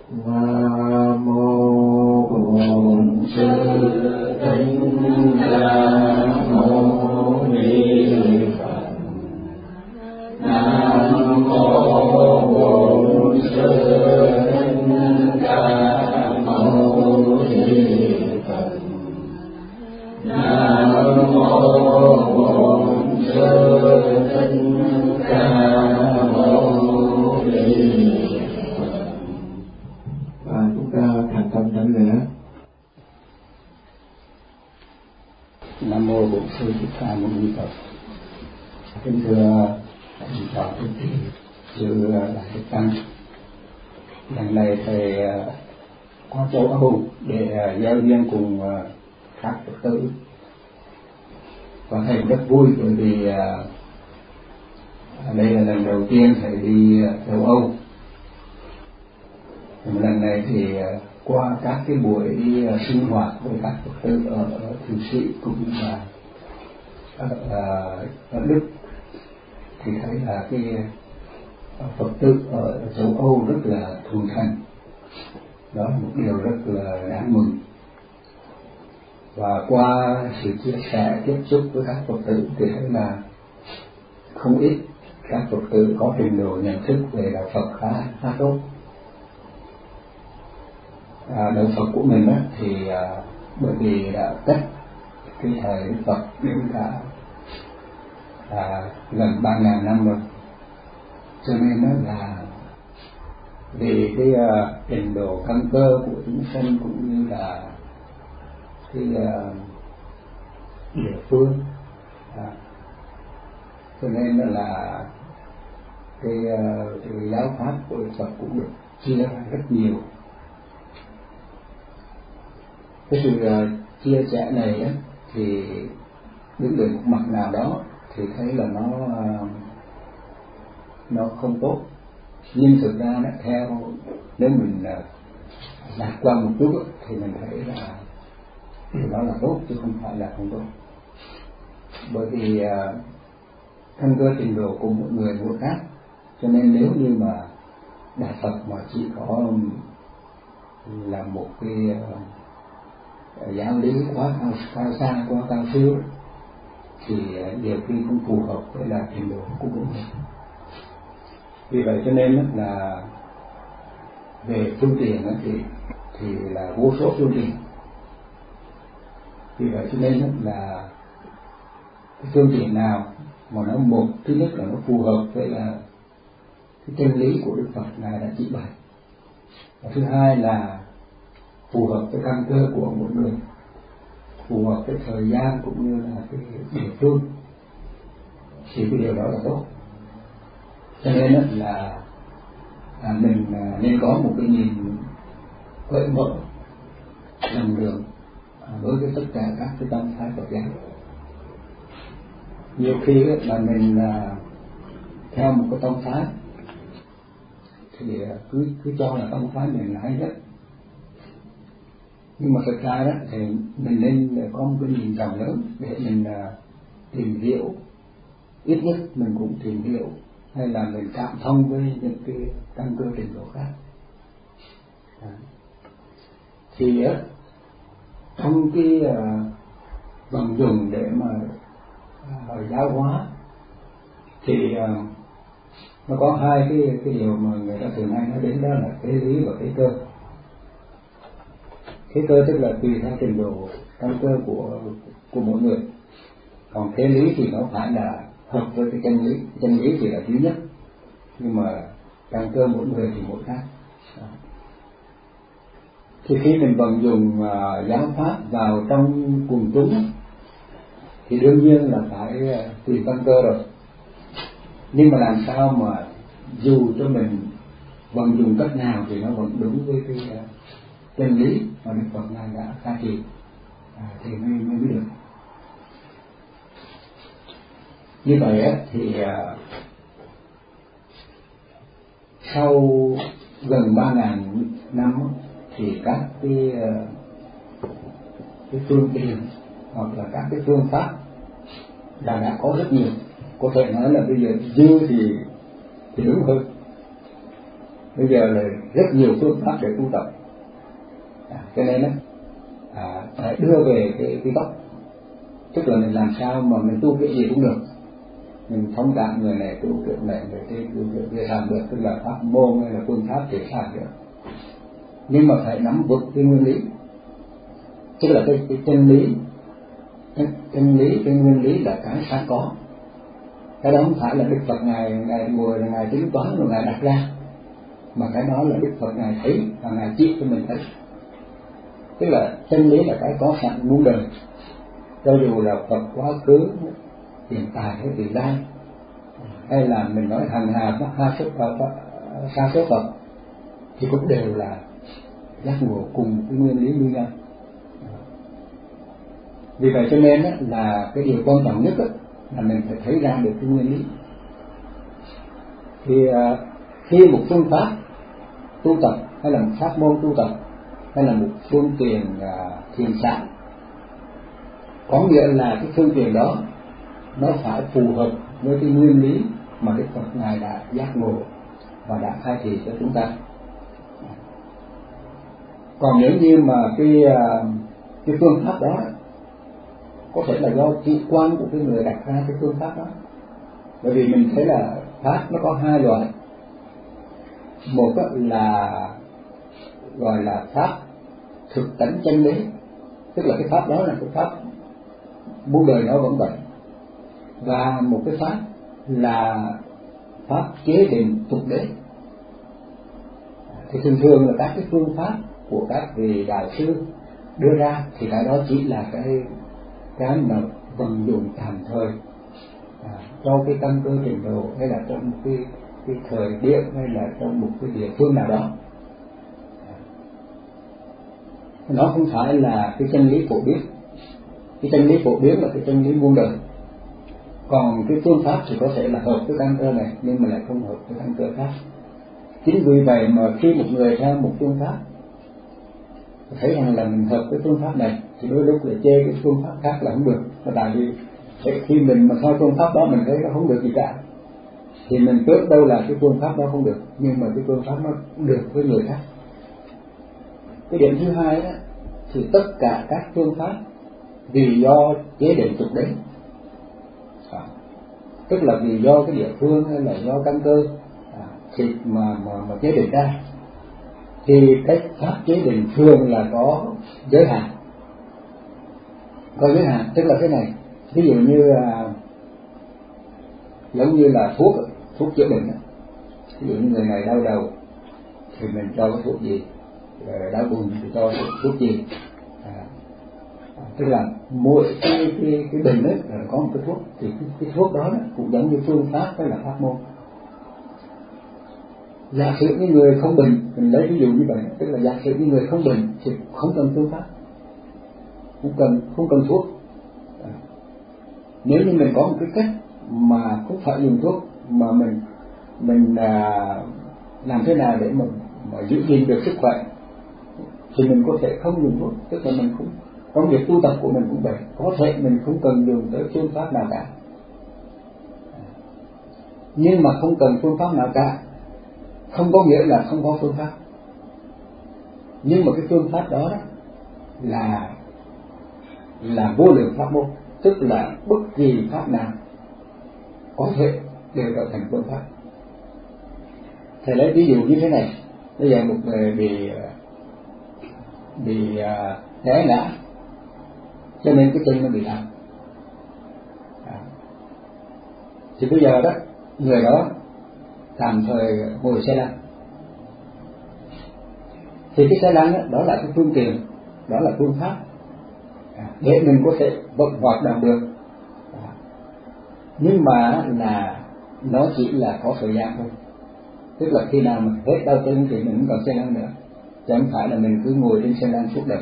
Nam mô Bổn Sư Thích Ca Mâu Ni Phật. Nam mô Bổn Sư Thích Ca Mâu Ni Phật. Nam mô Bổn Sư Thích Ca Mâu Ni Phật. Và chúng ta thành tâm thánh lễ. Nam mô Bổn Sư Thích Ca Mâu Ni Phật. Kính thưa thầy trò quý vị, chư đại đức tăng, lần này thầy qua châu Âu để giao duyên cùng các Phật tử, và thầy rất vui bởi vì đây là lần đầu tiên thầy đi châu Âu. Lần này thì qua các cái buổi đi sinh hoạt với các Phật tử ở Thụy Sĩ cũng như là ở Đức, thì thấy là cái Phật tử ở châu Âu rất là thuần thành. Đó là một điều rất là đáng mừng. Và qua sự chia sẻ tiếp xúc với các Phật tử thì thấy là không ít các Phật tử có trình độ nhận thức về đạo Phật khá tốt. Đạo Phật của mình thì bởi vì đã cách cái thời Đức Phật đến cả gần 3.000 năm rồi, cho nên là vì cái trình độ căn cơ của chúng sanh cũng như là cái địa phương, cho nên là cái giáo pháp của Đức Phật cũng được chia ra rất nhiều. Cái sự chia sẻ này thì đứng về một mặt nào đó thì thấy là nó không tốt, nhưng thực ra theo nếu mình lạc quan một chút thì mình thấy là điều đó là tốt chứ không phải là không tốt. Bởi vì căn cơ trình độ của mỗi người mỗi khác, cho nên nếu như mà Đạo Phật mà chỉ có là một cái giáo lý quá cao xa, quá cao siêu thì nhiều khi không phù hợp với là trình độ của mỗi người. Vì vậy cho nên là về phương tiện thì là vô số phương tiện. Vì vậy cho nên là cái phương tiện nào mà nó một, thứ nhất là nó phù hợp với là cái chân lý của Đức Phật Ngài đã chỉ bày, và thứ hai là phù hợp với căn cơ của mỗi người, phù hợp với thời gian cũng như là cái địa phương, thì cái điều đó là tốt. Cho nên là mình nên có một cái nhìn cởi mở, rộng lượng đối với tất cả các cái tông phái Phật giáo. Nhiều khi là mình theo một cái tông phái thì cứ cho là tông phái mình là hay nhất, nhưng mà thực ra thì mình nên có một cái nhìn rộng lớn để mình tìm hiểu, ít nhất mình cũng tìm hiểu hay là mình cảm thông với những cái căn cơ trình độ khác. Thì trong cái vận dụng để mà giáo hóa thì nó có hai cái điều mà người ta thường hay nói đến, đó là thế lý và thế cơ. Thế cơ tức là tùy theo trình độ căn cơ của mỗi người, còn thế lý thì nó phải là hợp với cái chân lý. Chân lý thì là duy nhất, nhưng mà căn cơ mỗi người thì mỗi khác. Thì khi mình vận dụng giáo pháp vào trong quần chúng thì đương nhiên là phải tùy căn cơ rồi. Nhưng mà làm sao mà dù cho mình vận dụng cách nào thì nó vẫn đúng với cái chân lý mà Đức Phật Ngài đã khai thị thì mới được. Như vậy thì sau gần 3.000 năm thì các cái phương tiện hoặc là các cái phương pháp đã có rất nhiều. Có thể nói là bây giờ dư thì đúng hơn, bây giờ là rất nhiều phương pháp để tu tập, cho nên phải đưa về cái gốc, tức là mình làm sao mà mình tu cái gì cũng được, mình thông cảm người này tu kiểu này, người kia tu kiểu kia làm được, tức là pháp môn hay là phương pháp thể làm được, nhưng mà phải nắm vững cái nguyên lý, tức là cái chân lý, cái nguyên lý là cái sẵn có. Cái đó không phải là Đức Phật ngài ngồi là ngài tính toán rồi ngài đặt ra, mà cái đó là Đức Phật ngài thấy và ngài chỉ cho mình thấy. Tức là chân lý là cái có sẵn muôn đời, cho dù là Phật quá khứ, hiện tại hay vị lai, hay là mình nói hàng hà sa số Phật, thì cũng đều là giác ngộ cùng cái nguyên lý như nhau. Vì vậy cho nên là cái điều quan trọng nhất là mình phải thấy ra được cái nguyên lý. Thì khi một phương pháp tu tập, hay là một pháp môn tu tập, hay là một phương tiện thiền sản, có nghĩa là cái phương tiện đó nó phải phù hợp với cái nguyên lý mà Đức Phật ngài đã giác ngộ và đã khai thị cho chúng ta. Còn nếu như mà cái phương pháp đó có thể là do chủ quan của cái người đặt ra cái phương pháp đó, bởi vì mình thấy là pháp nó có hai loại. Một là gọi là pháp thực tánh chân lý, tức là cái pháp đó là cái pháp muôn đời nó vẫn vậy, và một cái pháp là pháp chế định tục đế. Thì thường là các cái phương pháp của các vị đại sư đưa ra thì cái đó chỉ là cái mà vận dụng tạm thời cho cái căn cơ trình độ, hay là trong cái thời điểm, hay là trong một cái địa phương nào đó. Nó không phải là cái chân lý phổ biến. Cái chân lý phổ biến là cái chân lý muôn đời. Còn cái phương pháp thì có thể là hợp với căn cơ này, nhưng mà lại không hợp với căn cơ khác. Chính vì vậy mà khi một người theo một phương pháp thấy rằng là mình hợp với phương pháp này, thì đôi lúc lại chê cái phương pháp khác là không được. Tại vì khi mình mà theo phương pháp đó mình thấy nó không được gì cả, thì mình tưởng đâu là cái phương pháp đó không được, nhưng mà cái phương pháp nó được với người khác. Cái điểm thứ hai đó, thì tất cả các phương pháp vì do chế định tục đế, tức là vì do cái địa phương hay là do căn cơ thì mà chế định ra, thì cái pháp chế định thường là có giới hạn. Có giới hạn tức là thế này, ví dụ như giống như là thuốc chữa bệnh, ví dụ như người này đau đầu thì mình cho cái thuốc gì, đau bụng thì cho thuốc gì, tức là mỗi cái bệnh ấy là có một cái thuốc, thì cái thuốc đó cũng giống như phương pháp hay là pháp môn. Giả sử như người không bệnh, mình lấy ví dụ như vậy, tức là giả sử như người không bệnh thì không cần phương pháp, không cần thuốc. Nếu như mình có một cái cách mà không phải dùng thuốc, mà mình làm thế nào để mà giữ gìn được sức khỏe, thì mình có thể không dùng thuốc. Tức là mình cũng trong việc tu tập của mình cũng vậy, có thể mình không cần dùng tới phương pháp nào cả, nhưng mà không cần phương pháp nào cả không có nghĩa là không có phương pháp. Nhưng mà cái phương pháp đó là vô lượng pháp môn, tức là bất kỳ pháp nào có thể đều trở thành phương pháp. Thầy lấy ví dụ như thế này, bây giờ một người bị té ngã cho nên cái chân nó bị đau, thì bây giờ đó người đó tạm thời ngồi xe lăn, thì cái xe lăn đó là cái phương tiện, đó là phương pháp để mình có thể vận hoạt động được, nhưng mà là nó chỉ là có thời gian thôi. Tức là khi nào mà hết đau chân thì mình không còn xe lăn nữa, chứ không phải là mình cứ ngồi trên xe lăn suốt đời.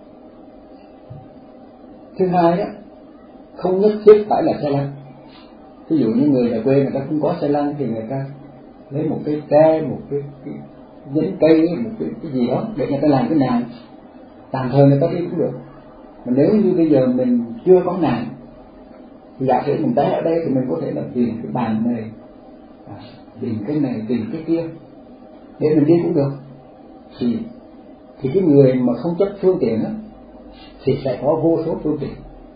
Thứ hai đó, không nhất thiết phải là xe lăn. Ví dụ như người ở quê người ta không có xe lăn thì người ta lấy một cái tre, một cái nhánh cây, một cái gì đó để người ta làm cái nạn, tạm thời người ta đi cũng được. Mà nếu như bây giờ mình chưa có nạn, thì giả sử mình té ở đây thì mình có thể là tìm cái bàn này, tìm cái này, tìm cái kia, để mình đi cũng được. Thì cái người mà không chấp phương tiện á thì sẽ có vô số phương tiện.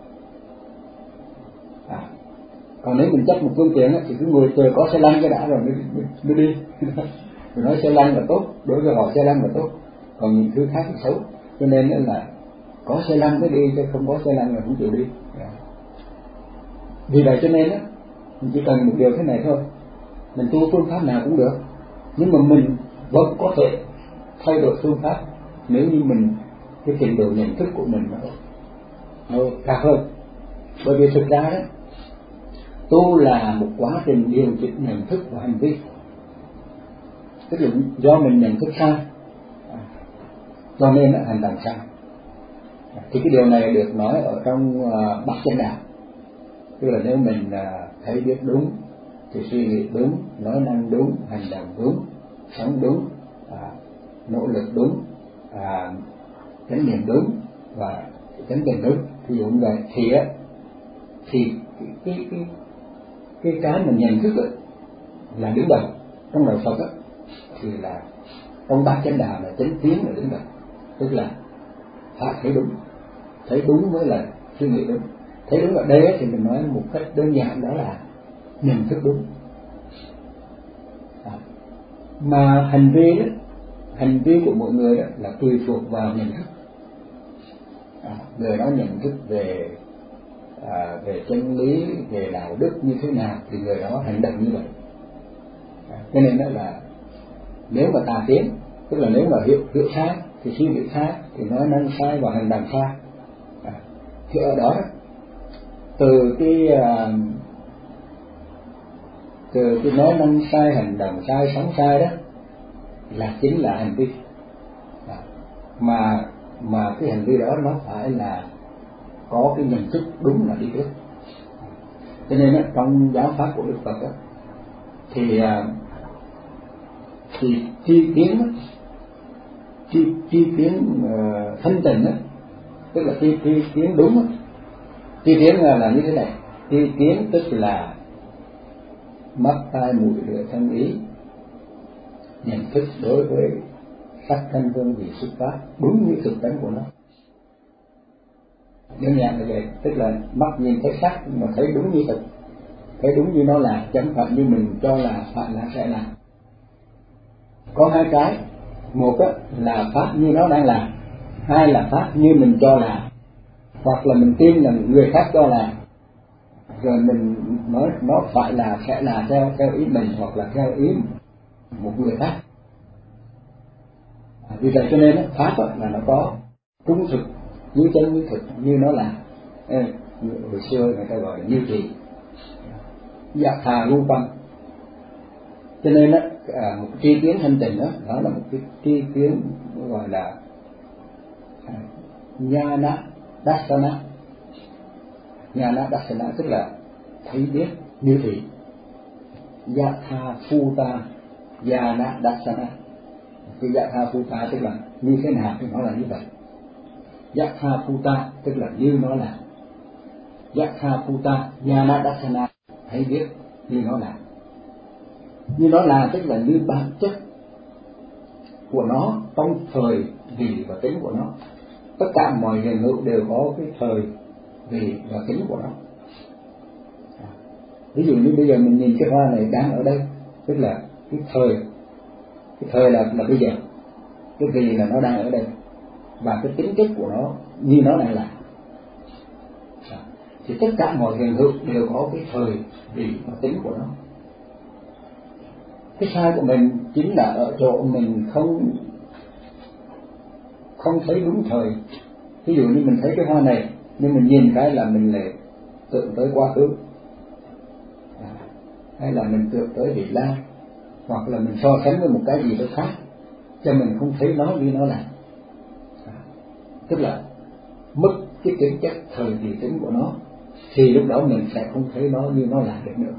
Còn nếu mình chấp một phương tiện á thì cứ ngồi chờ có xe lăn cái đã rồi mới đi. Mình nói xe lăn là tốt, đối với họ xe lăn là tốt, còn những thứ khác thì xấu. Cho nên là có xe lăn mới đi, chứ không có xe lăn là không chịu đi. Vì vậy cho nên á, mình chỉ cần một điều thế này thôi, mình tu phương pháp nào cũng được, nhưng mà mình vẫn có thể thay đổi phương pháp nếu như mình cái trình độ nhận thức của mình nó cao hơn. Bởi vì thực ra đó, tu là một quá trình điều chỉnh nhận thức và hành vi. Tức là do mình nhận thức sai, cho nên nó hành động sai. Thì cái điều này được nói ở trong Bát Chánh Đạo. Tức là nếu mình thấy biết đúng thì suy nghĩ đúng, nói năng đúng, hành động đúng, sống đúng, nỗ lực đúng, chánh niệm đúng và chánh định đúng. Thì dụ như vậy thì cái mình nhận thức là đứng đầu trong đạo Phật thì là trong Bát Chánh Đạo là chánh kiến là đứng đầu. Tức là phải thấy đúng mới là suy nghĩ đúng. Thấy đúng ở đây thì mình nói một cách đơn giản đó là nhận thức đúng. Mà hành vi của mỗi người đó là tùy thuộc vào nhận thức. Người đó nhận thức về chân lý, về đạo đức như thế nào thì người đó hành động như vậy. Cho nên đó là nếu mà tà kiến, tức là nếu mà hiểu sai thì suy nghĩ sai, thì nói năng sai và hành động sai. Thì ở đó từ cái nói năng sai, hành động sai, sống sai đó là chính là hành vi. Mà cái hành vi đó nó phải là có cái nhận thức đúng là đi trước. Cho nên trong giáo pháp của Đức Phật thì tri kiến thanh tịnh tức là tri kiến đúng. Tri kiến là như thế này. Tri kiến tức là mắt, tai, mũi, lưỡi, thân, ý nhận thức đối với sắc, thanh, hương, vị, xúc, pháp đúng như thực tánh của nó. Đơn giản là vậy. Tức là mắt nhìn thấy sắc mà thấy đúng như thực, thấy đúng như nó là, chẳng phải như mình cho là phải là sẽ làm. Có hai cái, một là pháp như nó đang làm, hai là pháp như mình cho là, hoặc là mình tin là người khác cho là, rồi mình nói nó phải là sẽ là theo ý mình hoặc là theo ý một người khác. Vì vậy cho nên pháp là nó có trung thực, như chân như thực, như nó là. Hồi xưa người ta gọi là như thị, dạ thà lưu tâm. Cho nên một tri kiến thanh tịnh đó là một cái tri kiến gọi là Nhana Dassana. Nhana Dassana tức là thấy biết như thị. Yatha Phuta Nhana Dassana. Cái Yatha Phuta tức là như thế nào thì nó là như vậy. Yatha Phuta tức là như nó là. Yatha Phuta Nhana Dassana thấy biết như nó là. Như nó là tức là như bản chất của nó trong thời vị và tính của nó. Tất cả mọi hiện hữu đều có cái thời vị và tính của nó. Ví dụ như bây giờ mình nhìn cái hoa này đang ở đây, tức là cái thời là bây giờ, cái vị là nó đang ở đây, và cái tính chất của nó như nó đang là. Thì tất cả mọi hiện hữu đều có cái thời vị và tính của nó. Cái sai của mình chính là ở chỗ mình không thấy đúng thời. Ví dụ như mình thấy cái hoa này, nhưng mình nhìn cái là mình lại tưởng tới quá khứ, hay là mình tưởng tới vị lai, hoặc là mình so sánh với một cái gì đó khác, cho mình không thấy nó như nó là. Tức là mất cái tính chất thời kỳ tính của nó, thì lúc đó mình sẽ không thấy nó như nó là được nữa.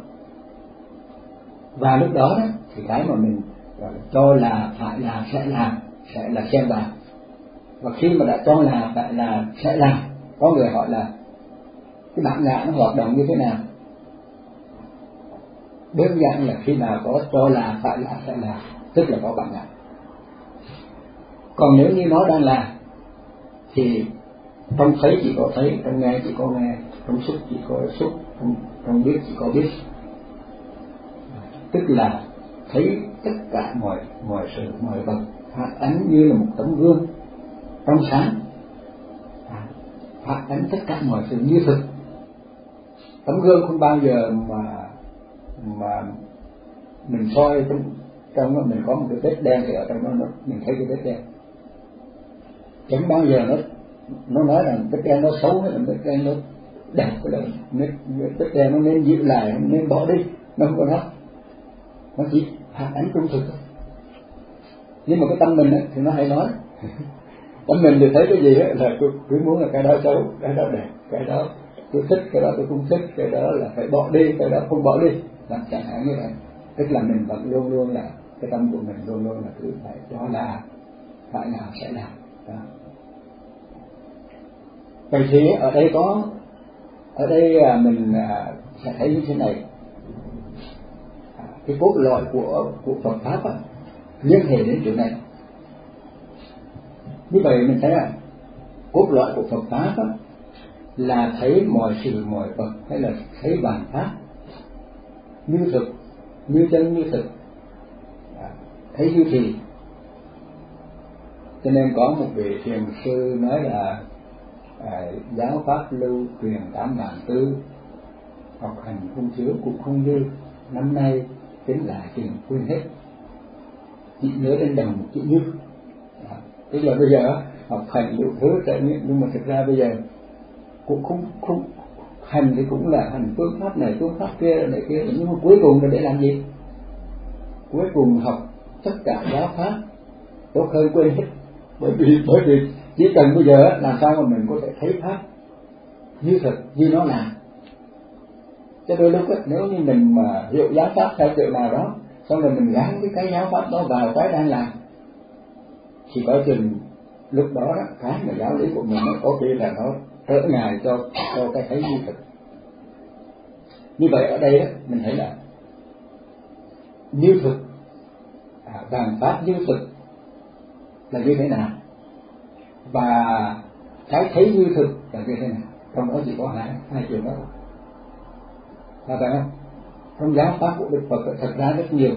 Và lúc đó thì cái mà mình cho là phải là sẽ là xem vào. Và khi mà đã cho là phải là sẽ làm, có người hỏi là cái bản ngã nó hoạt động như thế nào. đơn giản là khi nào có cho là phải là sẽ là, tức là có bản ngã. Còn nếu như nó đang là thì trong thấy chỉ có thấy, trong nghe chỉ có nghe, trong xúc chỉ có xúc, trong biết chỉ có biết. Tức là thấy tất cả mọi sự, mọi vật phản ánh như là một tấm gương trong sáng, phản ánh tất cả mọi sự như thực. Tấm gương không bao giờ mà mình soi trong mình có một cái vết đen thì ở trong đó mình thấy cái vết đen. Chẳng bao giờ nó nói rằng vết đen nó xấu hay là vết đen nó đẹp, cái là vết đen nó nên dịu lại, nó nên bỏ đi, nó không có nói. Nó chỉ phản ánh trung thực thôi. Nhưng mà cái tâm mình ấy, thì nó hay nói. Tâm mình thì thấy cái gì ấy, là tôi cứ muốn là cái đó xấu, cái đó đẹp, cái đó tôi thích, cái đó tôi không thích, cái đó là phải bỏ đi, cái đó không bỏ đi, làm chẳng hạn như vậy. Tức là mình vẫn luôn luôn là cái tâm của mình luôn luôn là cứ phải cho là phải làm sẽ làm đó. Vậy thì ở đây mình sẽ thấy như thế này, cái cốt lõi của Phật pháp liên hệ đến chỗ này. Như vậy mình thấy là cốt lõi của Phật pháp là thấy mọi sự mọi vật hay là thấy bản pháp như thực, như chân như thực, thấy như thì. Cho nên có một vị thiền sư nói là giáo pháp lưu truyền 8 vạn tư, học hành không thiếu cũng không dư, năm nay tính lại tiền quên hết, chỉ nhớ đến đầu một chữ như. Tức là bây giờ học hành đủ thứ trải nghiệm, nhưng mà thực ra bây giờ cũng không hành thì cũng là hành phương pháp này phương pháp kia này kia, nhưng mà cuối cùng là để làm gì? Cuối cùng học tất cả giáo pháp tốt hơn quên hết. Bởi vì chỉ cần bây giờ làm sao mà mình có thể thấy pháp như thật như nó là. Cho đôi lúc nếu như mình mà hiểu giáo pháp theo kiểu nào đó, xong rồi mình gắn cái giáo pháp đó vào cái đang làm, thì có chừng lúc đó cái mà giáo lý của mình nó có khi là nó trở ngại cho cái thấy như thực. Như vậy ở đây mình thấy là như thực, vàng pháp như thực là như thế nào, và cái thấy như thực là như thế nào. Trong đó chỉ có hai chuyện đó, là phải không? Trong giáo pháp của Đức Phật thật ra rất nhiều,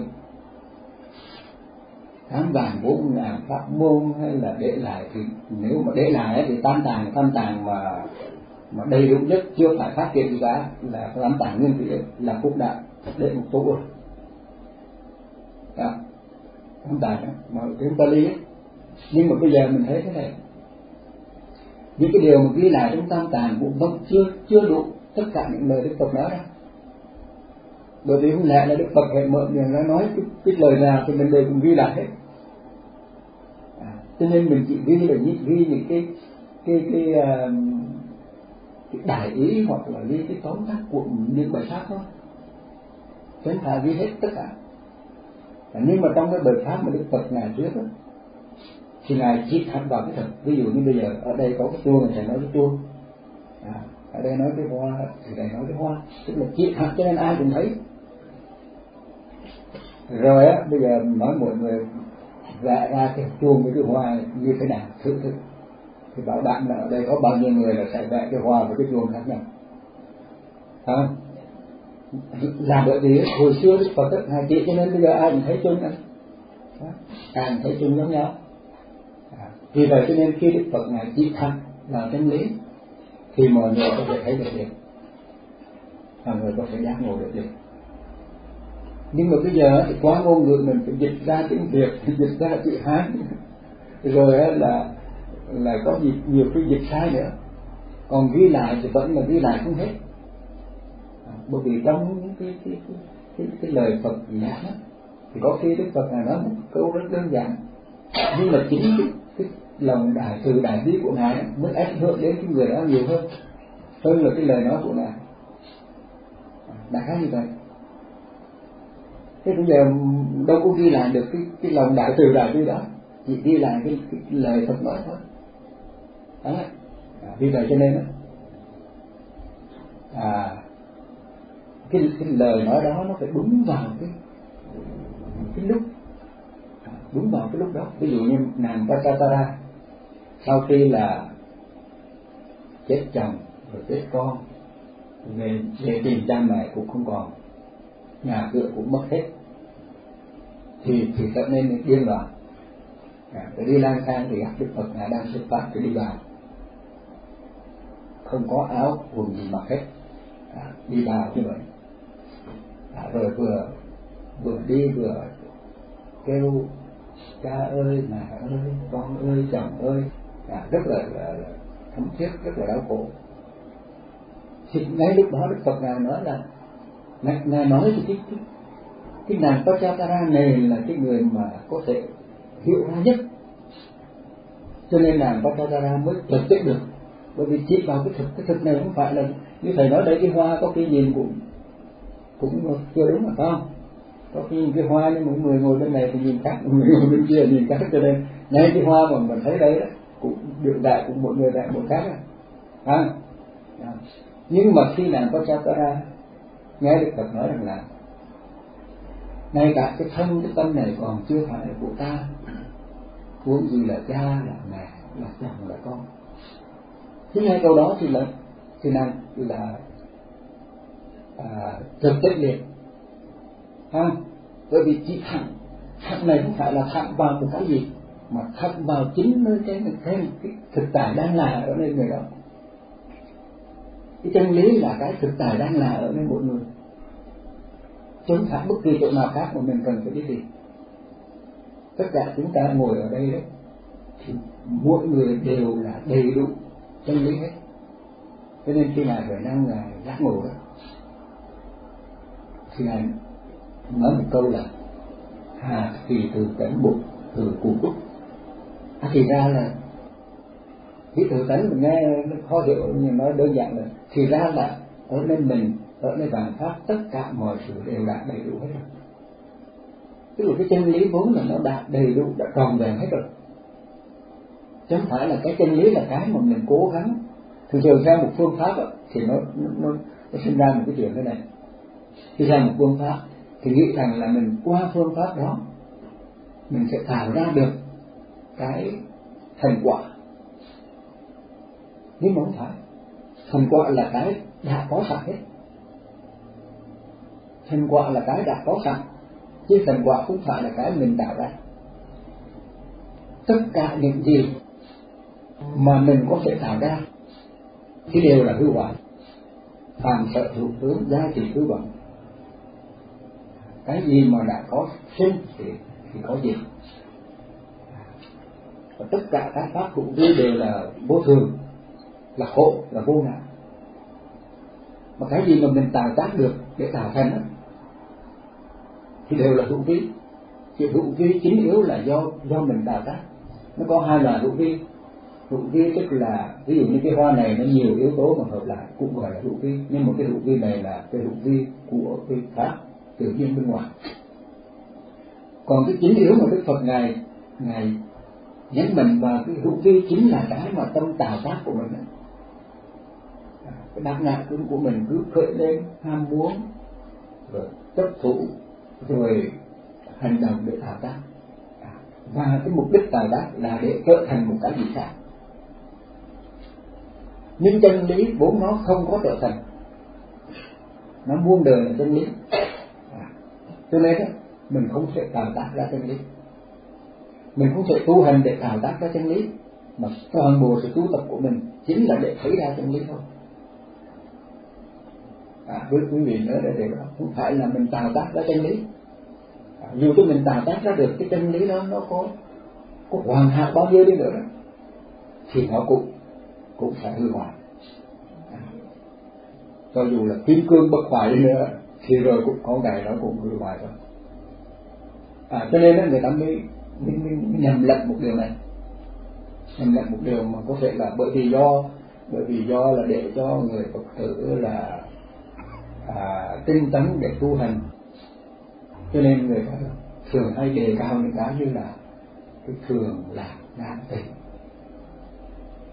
8 vạn 4 ngàn pháp môn hay là để lại, thì nếu mà để lại thì tam tạng mà đầy đủ nhất chưa phải phát triển gì cả là tam tạng nguyên thủy là Phúc Đạo để một số rồi. Tam tạng mà tiếng Pali ấy. Nhưng mà bây giờ mình thấy thế này, những cái điều mà ghi lại trong tam tạng cũng vẫn chưa đủ tất cả những lời Đức Phật nói đâu. Bởi vì không lẽ là Đức Phật phải mở miệng ra nói cái lời nào thì mình đều cũng ghi lại hết. Cho nên mình chỉ ghi những cái đại ý hoặc là ghi cái tóm tắt của những bài pháp thôi, chứ không phải ghi hết tất cả. Nhưng mà trong cái bài pháp mà Đức Phật ngài thuyết đó, thì ngài chỉ thẳng vào cái thật. Ví dụ như bây giờ ở đây có cái chuông, thầy nói cái chuông, ở đây nói cái hoa thì thầy nói cái hoa, tức là chỉ thẳng cho nên ai cũng thấy. Rồi bây giờ nói mọi người vẽ ra cái chuông với cái hoa như thế nào thử thì bảo bạn là ở đây có bao nhiêu người là sẽ vẽ cái hoa với cái chuông khác nhau, không? Là bởi vì hồi xưa Đức Phật ngài chỉ cho nên bây giờ ai cũng thấy chung này, ai cũng thấy chung giống nhau. Vì vậy cho nên khi Đức Phật ngài chỉ thẳng là chân lý thì mọi người có thể thấy được liền, mọi người có thể giác ngộ được liền. Nhưng mà bây giờ thì quá ngôn ngữ mình phải dịch ra tiếng Việt, dịch ra chữ Hán, rồi là có nhiều cái dịch sai nữa. Còn ghi lại thì vẫn là ghi lại không hết. Bởi vì trong những cái lời Phật giảng thì có khi Đức Phật này nói một câu rất đơn giản, nhưng mà chính cái lòng đại từ đại bi của ngài mới ảnh hưởng đến cái người đó nhiều hơn là cái lời nói của ngài. Đại khái như vậy. Thế bây giờ đâu có ghi lại được cái lòng đại từ đại bi đó, chỉ ghi lại cái lời Phật nói thôi. Đó. Vì vậy cho nên cái lời nói đó nó phải đúng vào cái lúc, đúng vào cái lúc đó. Ví dụ như nàng Pachatara sau khi là chết chồng rồi chết con, về tìm cha mẹ cũng không còn, nhà cửa cũng mất hết, thì trở nên điên loạn. Để đi lang thang thì gặp Đức Phật ngài đang xuất phát thì đi vào, không có áo quần gì mặc hết, đi vào như vậy, rồi vừa đi vừa kêu cha ơi, mẹ ơi, con ơi, chồng ơi, rất là thấm thiết, rất là đau khổ. Thì ngay lúc đó Đức Phật ngài nói là ngài nói thì cái nàng Pachatara này là cái người mà có thể hiểu ra nhất, cho nên nàng Pachatara mới trực tiếp được. Bởi vì chỉ vào cái thực này không phải là như thầy nói đây, cái hoa có khi nhìn cũng chưa đúng, là không? Có khi nhìn cái hoa nhưng một người ngồi bên này thì nhìn khác, một người ngồi bên kia nhìn khác, cho nên ngay cái hoa mà mình thấy đấy cũng được đại, cũng một người đại một khác à. Nhưng mà khi nàng Pachatara nghe Đức Phật nói rằng là ngay cả cái thân cái tâm này còn chưa phải là của ta, huống gì là cha, là mẹ, là chồng, là con. Thế ngay câu đó thì nàng là trực tiếp liền, bởi vì chỉ thẳng này không phải là thẳng vào một cái gì, mà thẳng vào chính nơi cái thực tại đang là ở nơi người đó. Cái chân lý là cái thực tại đang là ở nơi mỗi người, chứ không phải bất kỳ chỗ nào khác mà mình cần phải biết gì. Tất cả chúng ta ngồi ở đây đấy thì mỗi người đều là đầy đủ chân lý hết. Cho nên khi Ngài Huệ Năng Ngài giác ngộ đó, thì Ngài nói một câu là hà kỳ từ tánh bụng từ cụ túc. Thì ra là cái từ tánh mình nghe khó hiểu, nhưng nói đơn giản là thì ra là ở nơi mình, ở nơi vạn pháp, tất cả mọi sự đều đã đầy đủ hết rồi. Tức là cái chân lý vốn là nó đã đầy đủ, đã tròn vẹn hết rồi, chứ không phải là cái chân lý là cái mà mình cố gắng. Thường thường theo một phương pháp thì nó sinh ra một cái chuyện thế này. Khi theo một phương pháp thì nghĩ rằng là mình qua phương pháp đó mình sẽ tạo ra được cái thành quả, nhưng mà không phải. Thành quả là cái đã có sẵn hết, thành quả là cái đã có sẵn, chứ thành quả không phải là cái mình tạo ra. Tất cả những gì mà mình có thể tạo ra thì đều là hư hoại. Phàm sở hữu tướng, giá trị hư vọng. Cái gì mà đã có sinh thì có diệt. Và tất cả các pháp hữu vi đều là vô thường, là khổ, là vô ngã. Mà cái gì mà mình tạo tác được để tạo thành đó, thì đều là hữu vi. Chỉ hữu vi chính yếu là do mình tạo tác. Nó có hai loại hữu vi. Hữu vi tức là ví dụ như cái hoa này nó nhiều yếu tố mà hợp lại cũng gọi là hữu vi, nhưng một cái hữu vi này là cái hữu vi của cái pháp tự nhiên bên ngoài. Còn cái chính yếu mà Đức Phật ngài nhấn mạnh vào cái hữu vi chính là cái mà tâm tạo tác của mình. Cái đắc ngã của mình cứ khởi lên ham muốn, rồi chấp thủ, rồi hành động để tạo tác. Và cái mục đích tạo tác là để trở thành một cái gì khác. Nhưng chân lý vốn nó không có trở thành, nó muôn đời là chân lý. Cho nên mình không thể tạo tác ra chân lý, mình không thể tu hành để tạo tác ra chân lý, mà toàn bộ sự tu tập của mình chính là để thấy ra chân lý thôi. Với quý vị nhớ để điều đó, không phải là mình tạo tác ra chân lý. Dù cho mình tạo tác ra được cái chân lý đó, nó có hoàn hảo bao nhiêu đi nữa đó, thì nó cũng phải hư hoại. Cho dù là kim cương bất hoại đi nữa thì rồi cũng có ngày nó cũng hư hoại thôi. Cho nên người ta mới nhầm lẫn một điều này, nhầm lẫn một điều mà có thể là bởi vì do là để cho người Phật tử là tinh tấn để tu hành, cho nên người ta thường hay đề cao những cái như là cái thường lạc nạn tình,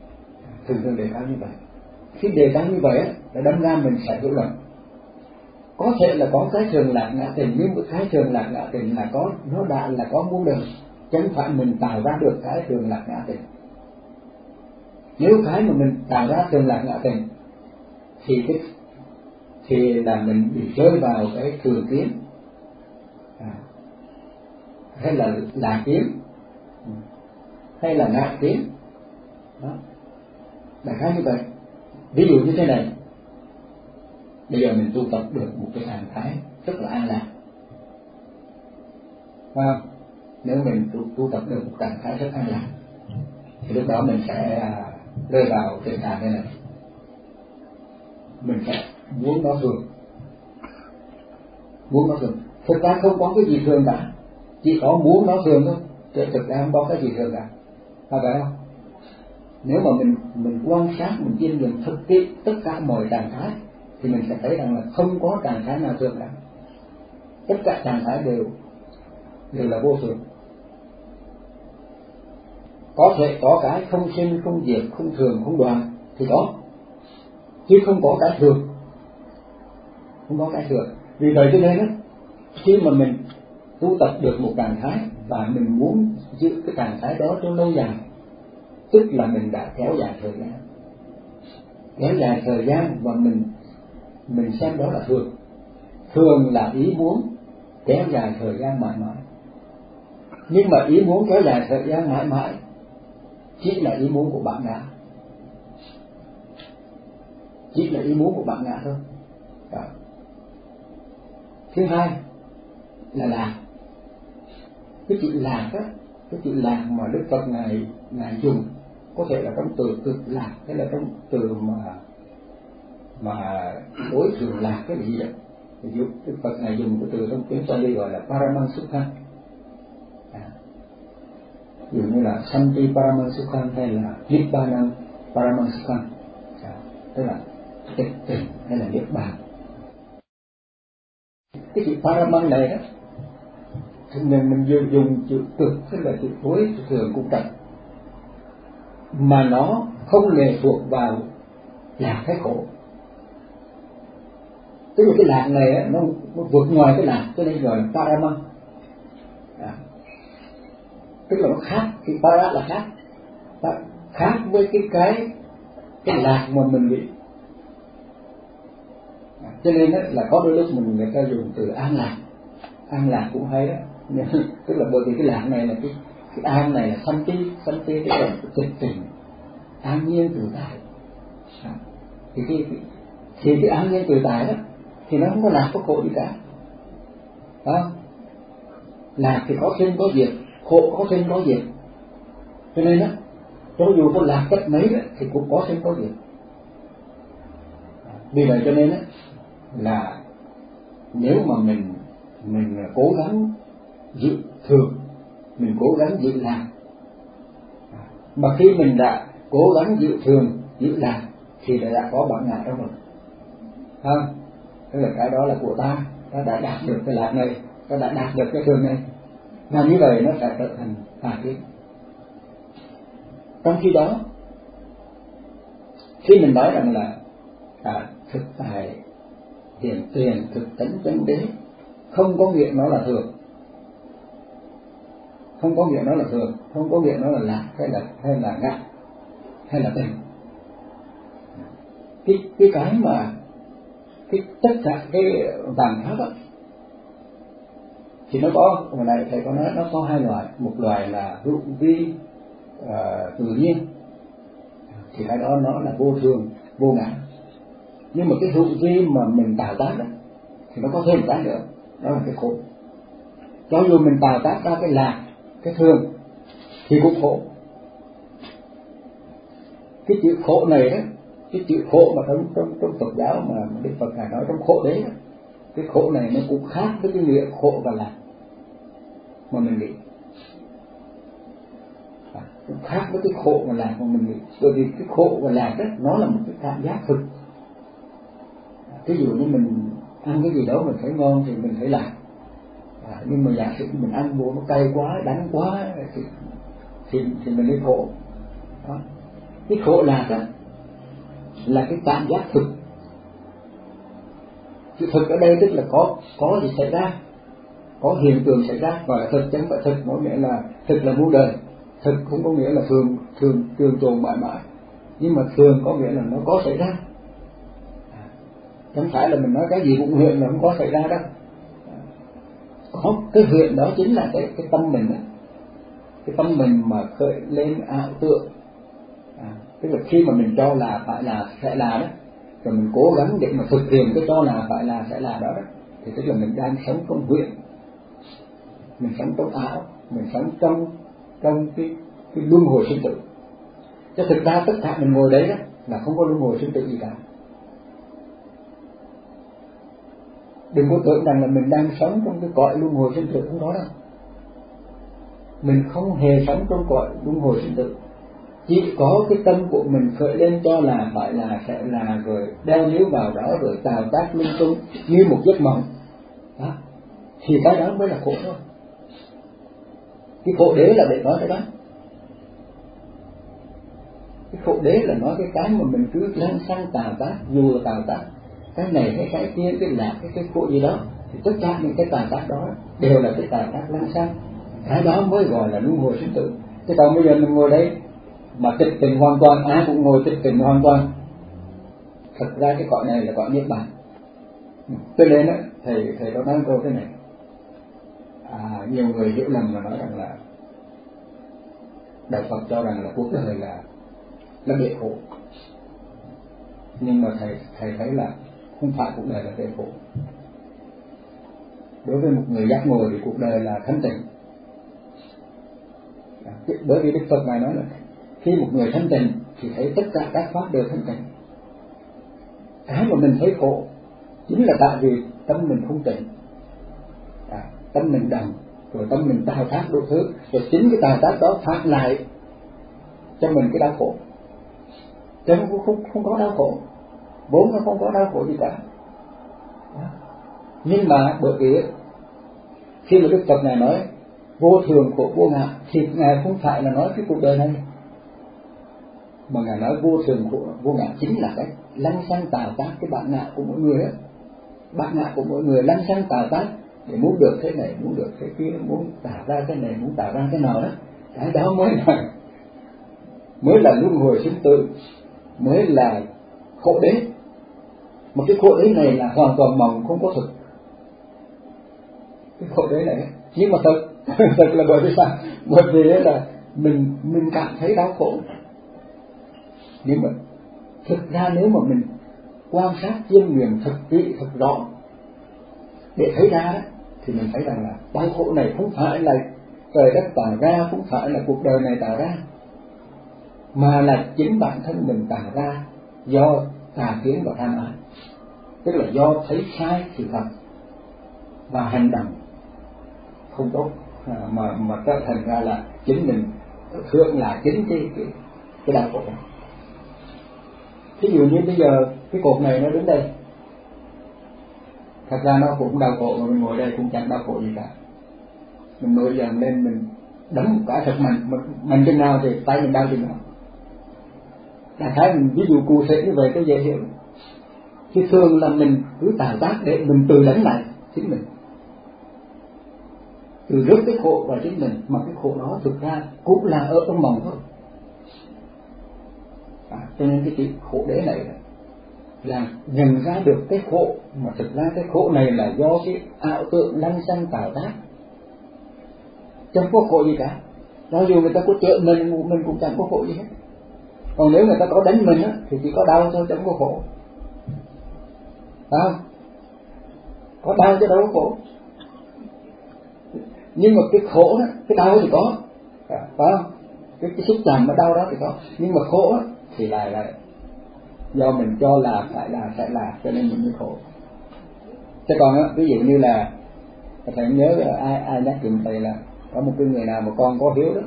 thường đề cao như vậy. Khi đề cao như vậy là đâm ra mình sẽ hiểu lầm. Có thể là có cái thường lạc ngã tình, nhưng cái thường lạc ngã tình là nó đã là có muôn đời, chẳng phải mình tạo ra được cái thường lạc ngã tình. Nếu cái mà mình tạo ra thường lạc ngã tình thì là mình bị rơi vào cái thường kiến, hay là lạc kiến, hay là ngã kiến. Đó, đại khái như vậy. Ví dụ như thế này, bây giờ mình tu tập được một cái trạng thái rất là an lạc, nếu mình tu tập được một trạng thái rất an lạc thì lúc đó mình sẽ rơi vào tình trạng thế này, mình sẽ muốn nó thường. Thực ra không có cái gì thường cả, chỉ có muốn nó thường thôi, chứ thực ra không có cái gì thường cả, phải không? Nếu mà mình quan sát, mình chiêm nghiệm thực tế tất cả mọi trạng thái thì mình sẽ thấy rằng là không có trạng thái nào thường cả, tất cả trạng thái đều là vô thường. Có thể có cái không sinh, không diệt, không thường, không đoạn thì có, chứ không có cái thường, Vì vậy cho nên khi mà mình tu tập được một trạng thái và mình muốn giữ cái trạng thái đó cho lâu dài, tức là mình đã kéo dài thời gian và mình xem đó là thường là ý muốn kéo dài thời gian mãi mãi. Nhưng mà ý muốn kéo dài thời gian mãi mãi chỉ là ý muốn của bạn ngã, thôi. Đó. Thứ hai là lạc. Cái chữ lạc mà Đức Phật ngài dùng có thể là trong từ cực lạc, hay là trong từ mà đối thường lạc cái gì đó. Đức Phật ngài dùng cái từ trong tiếng Pali gọi là Paramansukha. Ví dụ như là Santi Paramansukha hay là Nibbana Paramansukha, tức là tịch tỉnh hay là niết bàn. Cái chữ Paraman này đó thì mình dùng chữ cực, tức là chữ đối thường cũng trật, mà nó không lệ thuộc vào lạc hay khổ. Tức là cái lạc này nó vượt ngoài cái lạc, cho nên gọi là Paraman. Tức là nó khác, cái para là khác với cái lạc mà mình bị. Cho nên là có đôi lúc người ta dùng từ an lạc cũng hay đó. Tức là bởi vì cái lạc này là cái an này là santi tức là tịch tỉnh, an nhiên tự tại. Thì cái an nhiên tự tại đó thì nó không có lạc có khổ gì cả. Lạc thì có sinh có diệt, khổ có sinh có diệt. Cho nên cho dù có lạc cách mấy đó, thì cũng có sinh có diệt. Vì vậy cho nên là nếu mà mình cố gắng giữ thường, mình cố gắng giữ lạc, mà khi mình đã cố gắng giữ thường, giữ lạc thì đã có bản ngã trong mình, tức là cái đó là của ta đã đạt được cái lạc này, ta đã đạt được cái thường này, và như vậy nó sẽ trở thành tà kiến. Trong khi đó, khi mình nói rằng là thực tại hiện tiền, thực tánh chân đế, không có nghĩa nó là thường, không có nghĩa nó là lạc hay là ngã hay là tình. Cái mà tất cả cái vàng pháp đó, thì nó có, hồi nãy thầy có nói nó có hai loại, một loại là hữu vi tự nhiên, thì cái đó nó là vô thường vô ngã. Nhưng mà cái hữu vi mà mình tạo tác đó thì nó có thêm cái nữa, đó là cái khổ. Cho dù mình tạo tác ra cái lạc, cái thường thì cũng khổ. Cái chữ khổ này đó, cái chữ khổ mà trong Phật giáo mà Đức Phật ngài nói trong khổ đấy đó, cái khổ này nó cũng khác với cái nghĩa khổ và lạc mà mình nghĩ, cũng khác với cái khổ và lạc mà mình nghĩ. Bởi vì cái khổ và lạc đó nó là một cái cảm giác thực. Ví dụ như mình ăn cái gì đó mình thấy ngon thì mình thấy lạc, nhưng mà giả sử mình ăn vô nó cay quá, đắng quá thì mình thấy khổ. Đó. Cái khổ lạc đó là cái cảm giác thực, Chứ thực ở đây tức là có gì xảy ra, có hiện tượng xảy ra gọi là thực, chứ không phải thực có nghĩa là thực là muôn đời. Thực cũng có nghĩa là thường tồn mãi mãi, nhưng mà thường có nghĩa là nó có xảy ra. Không phải là mình nói cái gì cũng hiện là không có xảy ra đâu. Có cái hiện đó chính là cái tâm mình đó. Cái tâm mình mà khởi lên ảo tượng, tức là khi mà mình cho là phải là sẽ là đó, rồi mình cố gắng để mà thực hiện cái cho là phải là sẽ là đó, thì tức là mình đang sống trong hiện, mình sống trong ảo, mình sống trong cái luân hồi sinh tử. Chứ thực ra tất cả mình ngồi đấy đó là không có luân hồi sinh tử gì cả. Đừng có tưởng rằng là mình đang sống trong cái cõi luân hồi sinh tử, không có đâu. Mình không hề sống trong cõi luân hồi sinh tử. Chỉ có cái tâm của mình khởi lên cho là phải là sẽ là, rồi đeo níu vào đó, rồi tạo tác lung tung như một giấc mộng đó, thì cái đó mới là khổ thôi. Cái khổ đế là để nói cái đó. Cái khổ đế là nói cái mà mình cứ lăng xăng tạo tác, dù là tạo tác cái này hay cái kia, cái lạc cái khổ gì đó, thì tất cả những cái tạo tác đó đều là cái tạo tác lăng xăng. Cái đó mới gọi là luân hồi sinh tử. Chứ còn bây giờ mình ngồi đây mà tịch tỉnh hoàn toàn, ai cũng ngồi tịch tỉnh hoàn toàn, thật ra cái cõi này là cõi niết bàn. Cho nên á, thầy có nói câu thế này, nhiều người hiểu lầm và nói rằng là Đạo Phật cho rằng là cuộc đời là bể khổ, nhưng mà thầy thấy là không phải cuộc đời là bể khổ. Đối với một người giác ngộ thì cuộc đời là thanh tịnh. Bởi vì Đức Phật này nói là khi một người thanh tịnh thì thấy tất cả các pháp đều thanh tịnh. Cái mà mình thấy khổ chính là tại vì tâm mình không tịnh, tâm mình đầm, rồi tâm mình tạo tác đủ thứ, rồi chính cái tạo tác đó phát lại cho mình cái đau khổ. Chứ không có đau khổ, vốn nó không có đau khổ gì cả. Nhưng mà bởi vì khi mà Đức Phật này nói vô thường khổ vô ngã, thì Ngài không phải là nói cái cuộc đời này, mà Ngài nói vô thường khổ vô ngã chính là cái lăng xăng tạo tác cái bản ngã của mỗi người á. Bản ngã của mỗi người lăng xăng tạo tác để muốn được thế này, muốn được thế kia, muốn tạo ra cái này, muốn tạo ra cái nào đó. Cái đó mới là luân hồi sinh tử, mới là khổ đế. Mà cái khổ đế này là hoàn toàn mộng, không có thực. Cái khổ đế này, nhưng mà thật là bởi vì sao? Bởi vì là mình cảm thấy đau khổ. Nhưng mà thực ra nếu mà mình quan sát chiêm nghiệm thật kỹ, thật rõ để thấy ra đó, thì mình thấy rằng là đau khổ này không phải là trời đất tạo ra, không phải là cuộc đời này tạo ra, mà là chính bản thân mình tạo ra do tà kiến và tham ái. Tức là do thấy sai sự thật và hành động không tốt, mà trở thành ra là chính mình hưởng là chính cái đau khổ. Thí dụ như bây giờ cái cột này nó đứng đây, thật ra nó cũng đau khổ, mà mình ngồi đây cũng chẳng đau khổ gì cả. Mình nổi giận lên mình đấm một cái thật mạnh chừng nào thì tay mình đau chừng nào. Đại khái mình ví dụ cụ thể như vậy có dễ hiểu. Chứ thường là mình cứ tạo tác để mình tự đánh lại chính mình, tự rước cái khổ vào chính mình, mà cái khổ đó thực ra cũng là ở trong mộng thôi. Cho nên cái chữ khổ đế này là nhận ra được cái khổ, mà thực ra cái khổ này là do cái ảo tượng lăng xăng tạo tác, chẳng có khổ gì cả. Cho dù người ta có chữa mình cũng chẳng có khổ gì hết. Còn nếu người ta có đánh mình á, thì chỉ có đau thôi, chẳng có khổ. Phải không? Có đau chứ đâu có khổ. Nhưng mà cái khổ đó, cái đau thì có, phải không? Cái xúc chạm mà đau đó thì có. Nhưng mà khổ á, thì lại do mình cho là phải là sẽ là, cho nên mình mới khổ. Thế còn á, ví dụ như là thầy nhớ ai nhắc chuyện thầy là có một cái người nào mà con có hiếu đó,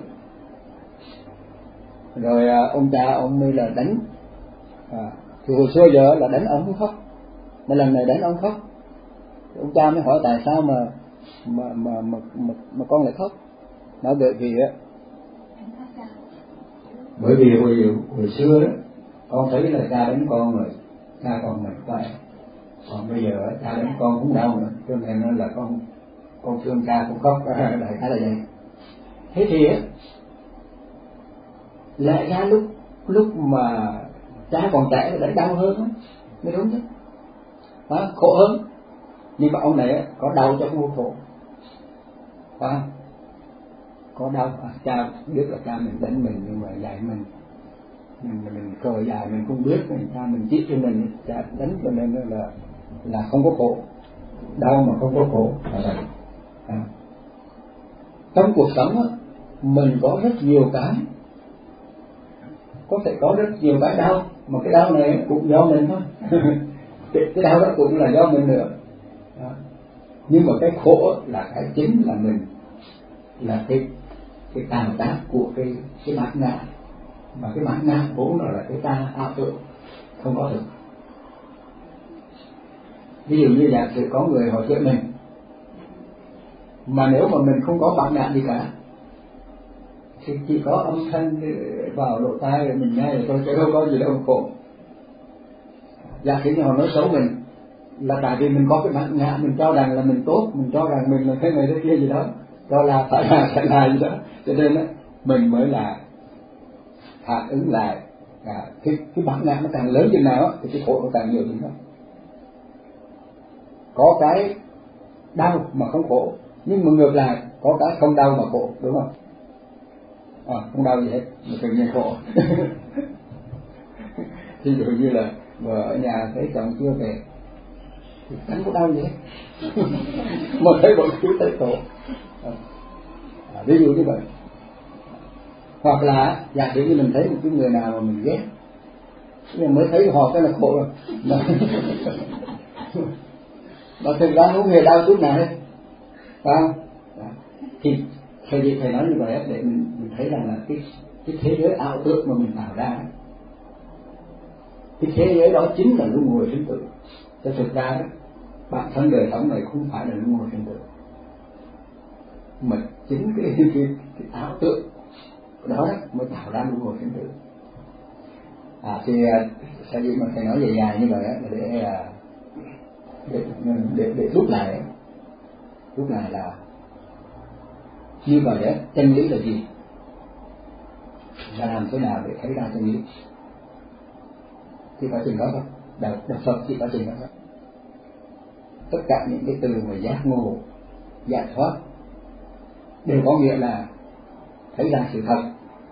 rồi ông cha ông mới là đánh, thì hồi xưa giờ là đánh ông không khóc, mà lần này đánh ông khóc. Ông cha mới hỏi tại sao mà con lại khóc. Nói bởi vì hồi xưa đó con thấy là cha đánh con rồi cha còn mạnh khỏe, Còn bây giờ cha đánh con cũng đau nữa, cho nên nó là con thương cha cũng khóc, đại khái là vậy. Thế thì lẽ ra lúc mà cha còn trẻ thì đánh đau hơn mới đúng chứ, khổ hơn. Nhưng mà ông này có đau cho không khổ, có đau. Cha biết là cha mình đánh mình, nhưng mà dạy mình cờ dài mình không biết, cha mình chỉ cho mình, cha đánh cho nên là không có khổ, đau mà không có khổ. Trong cuộc sống mình có rất nhiều cái, có thể có rất nhiều cái đau, mà cái đau này cũng do mình thôi. Cái đau đó cũng là do mình nữa. Nhưng mà cái khổ là cái chính là mình, là cái tạo tác của cái bản ngã, mà cái bản ngã vốn là cái ta ảo tưởng, không có thực. Ví dụ như giả sử có người họ chữa mình, mà nếu mà mình không có bản ngã gì cả thì chỉ có âm thanh vào lỗ tai rồi mình nghe rồi thôi, chứ đâu có gì đâu khổ. Giả sử như họ nói xấu mình là tại vì mình có cái bản ngã, mình cho rằng là mình tốt, mình cho rằng mình là thế này thế kia gì đó, cho là phải là gì đó, cho nên mình mới là phản ứng lại. Cái bản ngã nó càng lớn chừng nào thì cái khổ nó càng nhiều chừng đó. Có cái đau mà không khổ, nhưng mà ngược lại có cái không đau mà khổ, đúng không? Không đau gì hết mà tự nhiên khổ. Ví dụ như là vợ ở nhà thấy chồng chưa về thì chẳng có đau gì hết, mà thấy bọn chú thấy khổ. Ví dụ như vậy. Hoặc là giả sử như mình thấy một cái người nào mà mình ghét, nhưng mới thấy họ cái là khổ rồi, mà thực ra không hề đau chút nào hết, phải không? Thì thầy nói như vậy để mình thấy rằng là cái thế giới ảo tưởng mà mình tạo ra, cái thế giới đó chính là luân hồi sinh tử. Cho thực ra đó, bản thân đời sống này không phải là luân hồi sinh tử, mà chính cái ảo tưởng đó mới tạo ra luân hồi sinh tử. Thì sao gì mà thầy nói dài dài như vậy là để rút lại là như vậy đó. Chân lý là gì? Là làm thế nào để thấy ra chân lý? Chỉ có chừng đó thôi. Đạo Phật chỉ có chừng đó thôi. Tất cả những cái từ mà giác ngộ, giải thoát đều có nghĩa là thấy ra sự thật.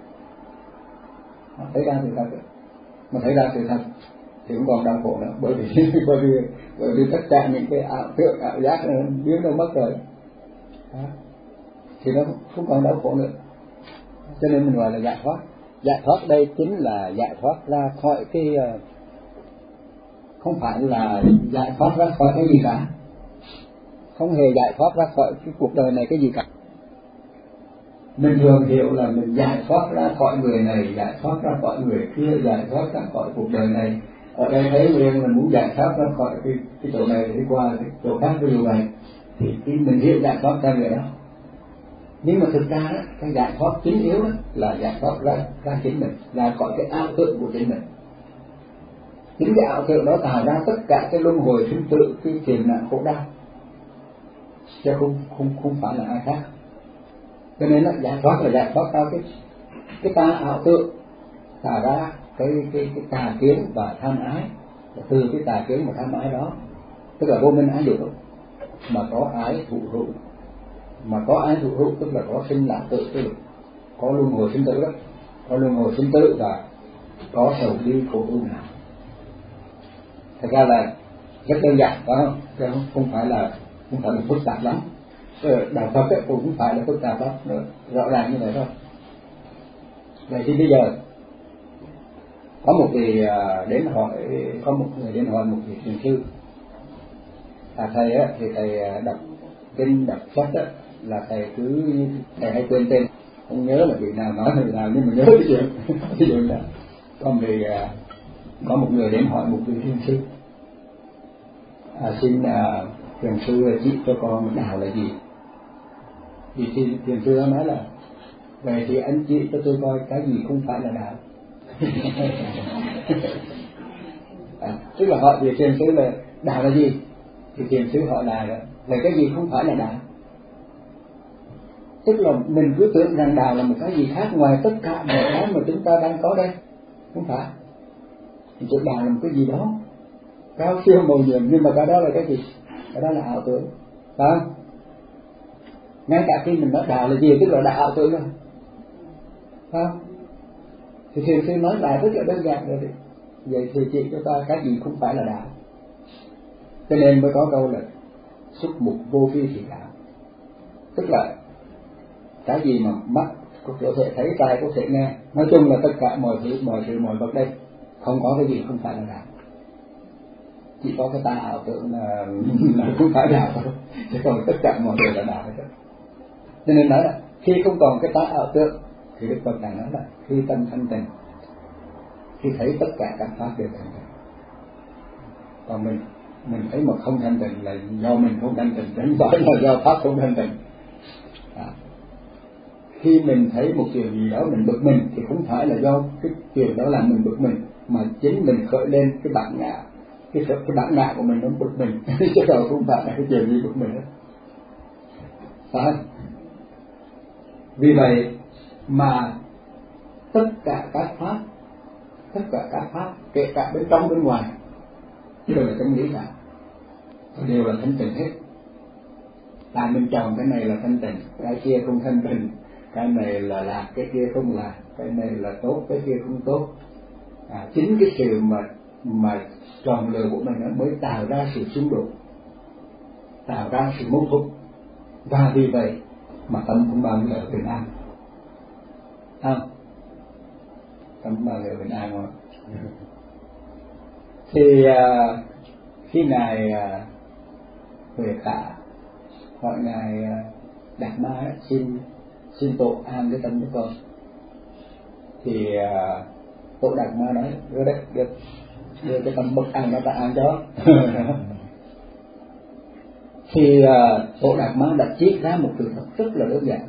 Thấy ra sự thật, mà thấy ra sự thật thì cũng còn đau khổ nữa, bởi vì tất cả những cái ảo tưởng, ảo giác biến đâu mất rồi, thì nó không còn đau khổ nữa. Cho nên mình gọi là giải thoát. Giải thoát đây chính là giải thoát ra khỏi cái, không phải là giải thoát ra khỏi cái gì cả, không hề giải thoát ra khỏi cái cuộc đời này cái gì cả. Mình thường hiểu là mình giải thoát ra khỏi người này, giải thoát ra khỏi người kia, giải thoát ra khỏi cuộc đời này. Ở đây thấy liền là muốn giải thoát ra khỏi cái chỗ này đi qua cái chỗ khác, ví dụ vậy thì mình hiểu giải thoát ra người đó. Nhưng mà thực ra đó, cái giải thoát chính yếu đó là giải thoát ra chính mình, là khỏi cái ảo tưởng của chính mình. Chính cái ảo tưởng đó tạo ra tất cả cái luân hồi sinh tử, cái phiền não khổ đau, chứ không phải là ai khác. Cho nên là giải thoát ra cái ta ảo tưởng, tạo ra cái tà kiến và tham ái. Và từ cái tà kiến và tham ái đó, tức là vô minh ái dục, mà có ái thụ hữu, mà có ái thụ hữu tức là có sinh lão tử, tức là có luân hồi sinh tử đó, có luân hồi sinh tử và có sầu bi khổ ưu nào. Thật ra là rất đơn giản, phải không? Chứ không phải là phức tạp lắm. Đạo Phật cũng không phải là phức tạp lắm, rõ ràng như vậy thôi. Vậy thì bây giờ có một người đến hỏi một vị thiền sư. Thầy thì thầy đọc kinh đọc sách là thầy hay quên tên, không nhớ là vị nào nói người nào, nhưng mà nhớ cái chuyện. Ví dụ là có một người đến hỏi một vị thiền sư, xin thiền sư chỉ cho con đạo là gì. Vì thiền sư nói là vậy thì anh chị cho tôi coi cái gì không phải là đạo. Tức là hỏi vị thiền sư đạo là gì? Thì thiền sư hỏi lại đó, vậy cái gì không phải là đạo? Tức là mình cứ tưởng rằng đạo là một cái gì khác ngoài tất cả mọi cái mà chúng ta đang có đây. Không phải. Thì chỗ đạo là một cái gì đó cao siêu màu nhiệm, nhưng mà cái đó là cái gì? Cái đó là ảo tưởng, phải không? Ngay cả khi mình nói đạo là gì, tức là đạo ảo tưởng rồi, phải không? Thì thiền sư nói lại rất là đơn giản rồi. Vậy thì chỉ cho ta cái gì không phải là đạo. Cho nên mới có câu là xuất mục vô phi thì đạo. Tức là cái gì mà mắt có thể thấy, tai có thể nghe, nói chung là tất cả mọi thứ, mọi sự, mọi vật đây, không có cái gì không phải là đạo. Chỉ có cái ta ảo tưởng là không phải đạo thôi, chứ còn tất cả mọi điều là đạo hết. Cho nên nói là khi không còn cái ta ảo tưởng thì Đức Phật đã nói là khi tâm thanh tịnh, khi thấy tất cả các pháp đều thanh tịnh. Còn mình thấy mà không thanh tịnh là do mình không thanh tịnh, không phải là do pháp không thanh tịnh. Khi mình thấy một điều gì đó mình bực mình thì không phải là do cái điều đó làm mình bực mình, mà chính mình khởi lên cái bản ngã, cái bản ngã của mình nó bực mình, chứ đâu không phải là cái điều gì bực mình hết. Phải. Vì vậy mà tất cả các pháp kể cả bên trong bên ngoài đều là chân lý cả, đều là thanh tịnh hết. Tại mình chọn cái này là thanh tịnh, cái kia không thanh tịnh, cái này là lạc, cái kia không lạc, cái này là tốt, cái kia không tốt. Chính cái sự mà chọn lựa của mình nó mới tạo ra sự xung đột, tạo ra sự mâu thuẫn, và vì vậy mà tâm không bao giờ bình an. Không? Tâm bao giờ bình an không? Thì khi ngài Huệ Khả hỏi ngài Đạt Ma xin tổ an cái tâm của con, thì tổ Đạt Ma nói đưa cái tâm bất an nó ta an cho. Thì tổ Đạt Ma đã chỉ ra một sự thật rất là đơn giản.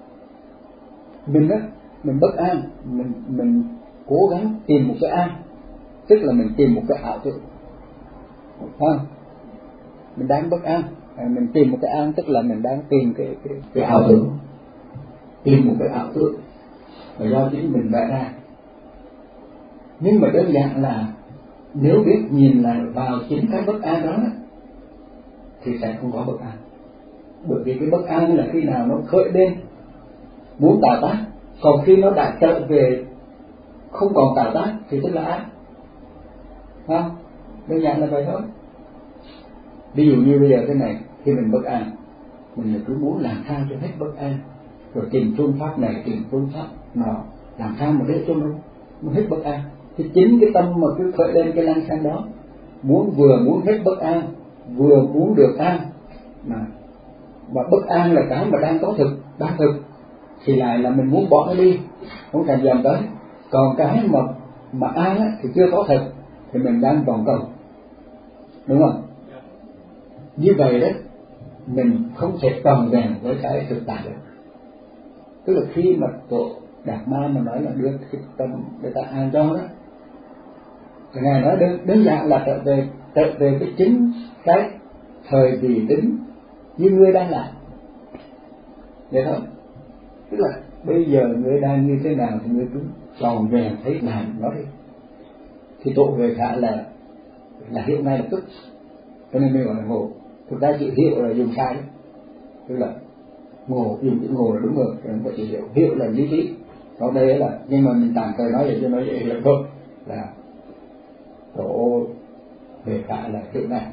Mình bất an, mình cố gắng tìm một cái an, tức là mình tìm một cái ảo tưởng, không? Mình đang bất an, mình tìm một cái an, tức là mình đang tìm cái ảo tưởng, tìm một cái ảo tưởng là do chính mình vẽ ra. Nhưng mà đơn giản là nếu biết nhìn lại vào chính cái bất an đó thì sẽ không có bất an. Bởi vì cái bất an là khi nào nó khởi lên muốn tạo tác, còn khi nó đã trở về không còn tạo tác thì tức là an. Không? Đơn giản là vậy thôi. Ví dụ như bây giờ thế này, khi mình bất an, mình cứ muốn làm sao cho hết bất an, rồi tìm phương pháp này, tìm phương pháp nọ, làm sao mà để cho nó hết bất an. Thì chính cái tâm mà cứ khởi lên cái lăng xăng đó, vừa muốn hết bất an, vừa muốn được an, mà bất an là cái mà đang có thực, đang thực, thì lại là mình muốn bỏ nó đi, không thèm dòm tới. Còn cái mà an thì chưa có thực, thì mình đang vòng cầu, đúng không? Như vậy đó, mình không thể tròn vẹn với cái thực tại được. Tức là khi mà tổ Đạt Ma mà nói là đưa cái tâm để ta an cho đó, thì ngài nói đơn giản là trở về cái chính cái thời vị tính như ngươi đang làm, vậy thôi. Tức là bây giờ ngươi đang như thế nào thì ngươi cứ tròn vẹn thấy làm nó đi. Thì tổ Huệ Khả là hiện nay lập tức, cho nên mới gọi là ngộ. Thực ra chữ hiệu là dùng sai, tức là ngộ, dùng chữ ngộ là đúng rồi, không phải chữ hiệu. Hiệu là lý trí, còn đây là, nhưng mà mình tạm thời nói vậy cho nó dễ hiểu thôi, là tổ Huệ Khả là hiệu này.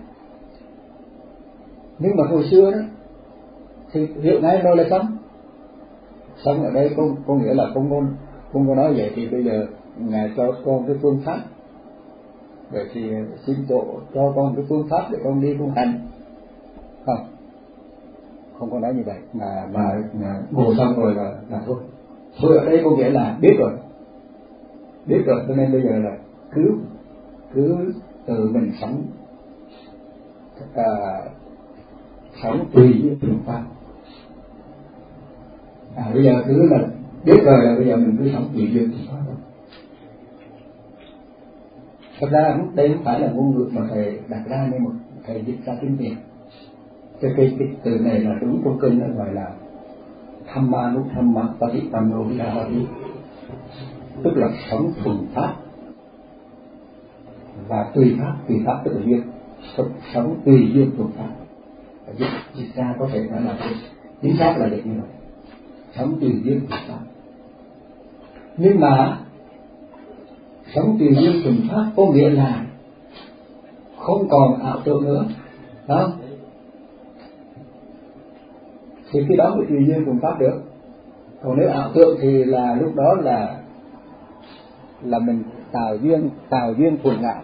Nhưng mà hồi xưa đó thì hiệu này đâu là sống ở đây có nghĩa là không có nói vậy. Thì bây giờ ngài cho con cái phương pháp, vậy thì xin tổ cho con cái phương pháp để con đi tu hành. Không có nói như vậy, mà ngồi xong rồi là thôi. Thôi ở đây có nghĩa là biết rồi, cho nên bây giờ là cứ tự mình sống tùy với phương pháp. Bây giờ cứ là biết rồi là bây giờ mình cứ sống tùy duyên thì thôi. Thật ra lúc đây không phải là ngôn ngữ mà thầy đặt ra, nhưng mà thầy dịch ra tiếng Việt. Cái từ này là đúng trong kinh nó gọi là Dhamma Patipanno Viharati, tức là sống thuần pháp và tùy pháp tức là duyên, sống tùy duyên thuần pháp. Dịch ra có thể nói là chính xác là vậy như vậy, sống tùy duyên thuần pháp. Nhưng mà sống tùy duyên thuần pháp có nghĩa là không còn ảo tưởng nữa, phải không? Thì khi đó mới tùy duyên thuần pháp được. Còn nếu ảo tưởng thì là lúc đó là mình tạo duyên thuần ngã.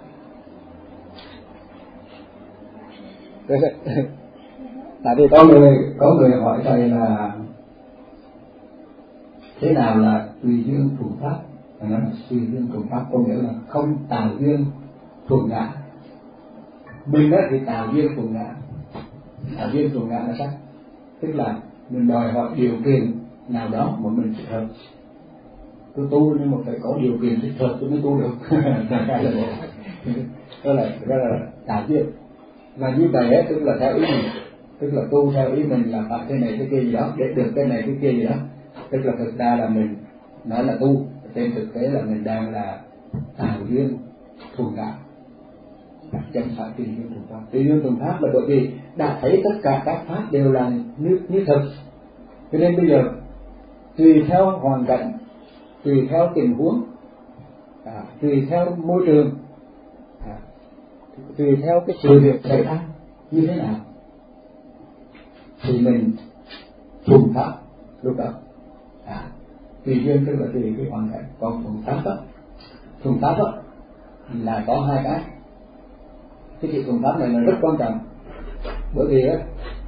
Tại vì có người hỏi thầy là thế nào là tùy duyên thuần pháp? Thầy nói là tùy duyên thuần pháp có nghĩa là không tạo duyên thuần ngã. Mình thì tạo duyên thuần ngã. Tạo duyên thuần ngã là sao? Tức là mình đòi hỏi điều kiện nào đó mà mình thích hợp. Tôi tu nhưng mà phải có điều kiện thích hợp tôi mới tu được. Đó là tạo duyên. Và như vậy ấy, tức là theo ý mình, tức là tu theo ý mình là phải cái này cái kia gì đó để được cái này cái kia gì đó. Tức là thực ra là mình nói là tu, trên thực tế là mình đang là tạo duyên thuần ngã, chẳng phải tùy duyên thuần pháp. Tùy duyên thuần pháp là bởi vì đã thấy tất cả các pháp đều là như thực, cho nên bây giờ tùy theo hoàn cảnh, tùy theo tình huống, tùy theo môi trường, tùy theo cái sự việc xảy ra như thế nào thì mình thuần pháp lúc đó. Tùy duyên tức là tùy cái hoàn cảnh. Còn thuần pháp đó là có hai cái. Cái chuyện thuần pháp này là rất quan trọng, bởi vì á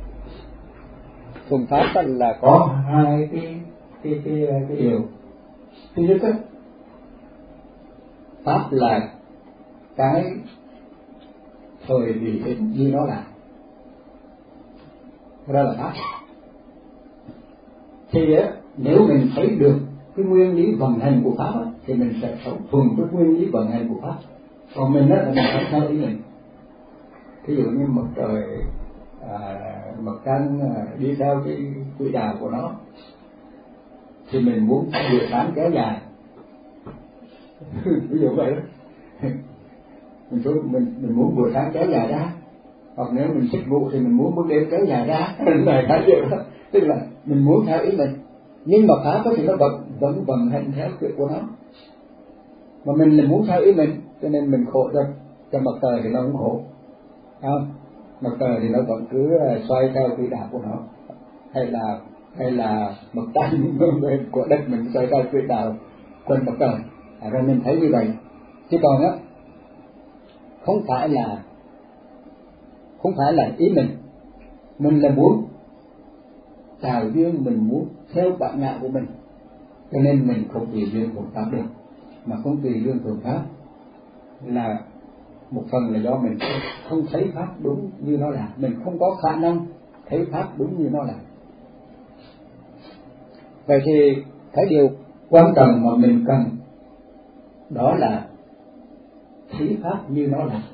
thuần pháp là có hai cái điều. Thứ nhất á, pháp là cái thời vì như nó là, đó là pháp. Thì á, nếu mình thấy được cái nguyên lý vận hành của pháp á, thì mình sẽ sống thuần với nguyên lý vận hành của pháp. Còn mình á là mình sống theo ý mình. Ví dụ như mặt trời, mặt trăng đi theo cái quỹ đạo của nó, thì mình muốn buổi sáng kéo dài. Ví dụ vậy đó. Mình muốn buổi sáng kéo dài ra, hoặc nếu mình thích ngủ thì mình muốn buổi đêm kéo dài ra. Này cái điều đó, tức là mình muốn theo ý mình. Nhưng mà pháp thì nó vẫn vận hành theo chuyện của nó. Mà mình là muốn theo ý mình, cho nên mình khổ cho mặt trời thì nó không khổ, không? Mặt trời thì nó vẫn cứ xoay theo quỹ đạo của nó, hay là mặt trăng của đất mình xoay theo quỹ đạo quanh mặt trời. Rồi mình thấy như vậy. Chứ còn á, không phải là ý mình là muốn tạo duyên, mình muốn theo bản ngã của mình, cho nên mình không tùy duyên thuần pháp được. Mà không tùy duyên thuần pháp là một phần là do mình không thấy pháp đúng như nó là, mình không có khả năng thấy pháp đúng như nó là. Vậy thì cái điều quan trọng mà mình cần đó là thấy pháp như nó là,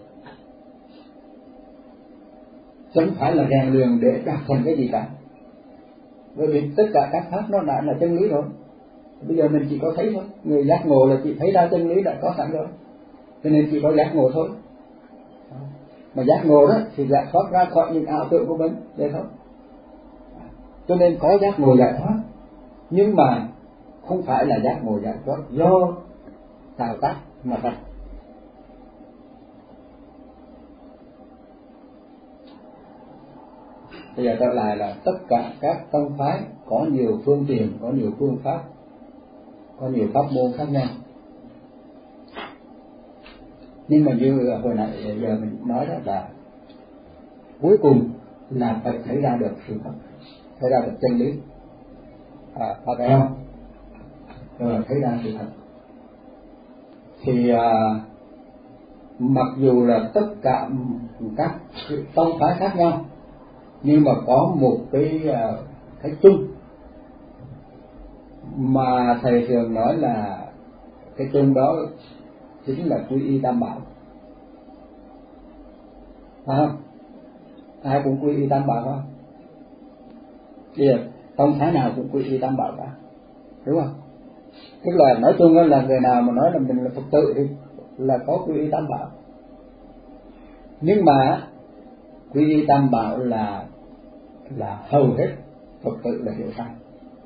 chẳng phải là rèn luyện để đạt thành cái gì cả. Bởi vì tất cả các pháp nó đã là chân lý rồi. Bây giờ mình chỉ có thấy thôi. Người giác ngộ là chỉ thấy ra chân lý đã có sẵn rồi, cho nên chỉ có giác ngộ thôi. Mà giác ngộ đó thì giải thoát ra khỏi những ảo tưởng của mình, vậy thôi. Cho nên có giác ngộ giải thoát, nhưng mà không phải là giác ngộ giải thoát do tạo tác mà thành. Bây giờ trở lại là tất cả các tông phái có nhiều phương tiện, có nhiều phương pháp, có nhiều pháp môn khác nhau. Nhưng mà như hồi nãy giờ mình nói đó là cuối cùng là phải thấy ra được sự thật, thấy ra được chân lý, phải không? Rồi thấy ra sự thật. Thì mặc dù là tất cả các tông phái khác nhau, nhưng mà có một cái chung mà thầy thường nói là cái chung đó chính là quy y tam bảo. không? Ai cũng quy y tam bảo không? Bây giờ tông phái nào cũng quy y tam bảo cả, đúng không? Tức là nói chung là người nào mà nói là mình là Phật tử thì là có quy y tam bảo, nhưng mà quy y tam bảo là hầu hết Phật tử là hiểu sai.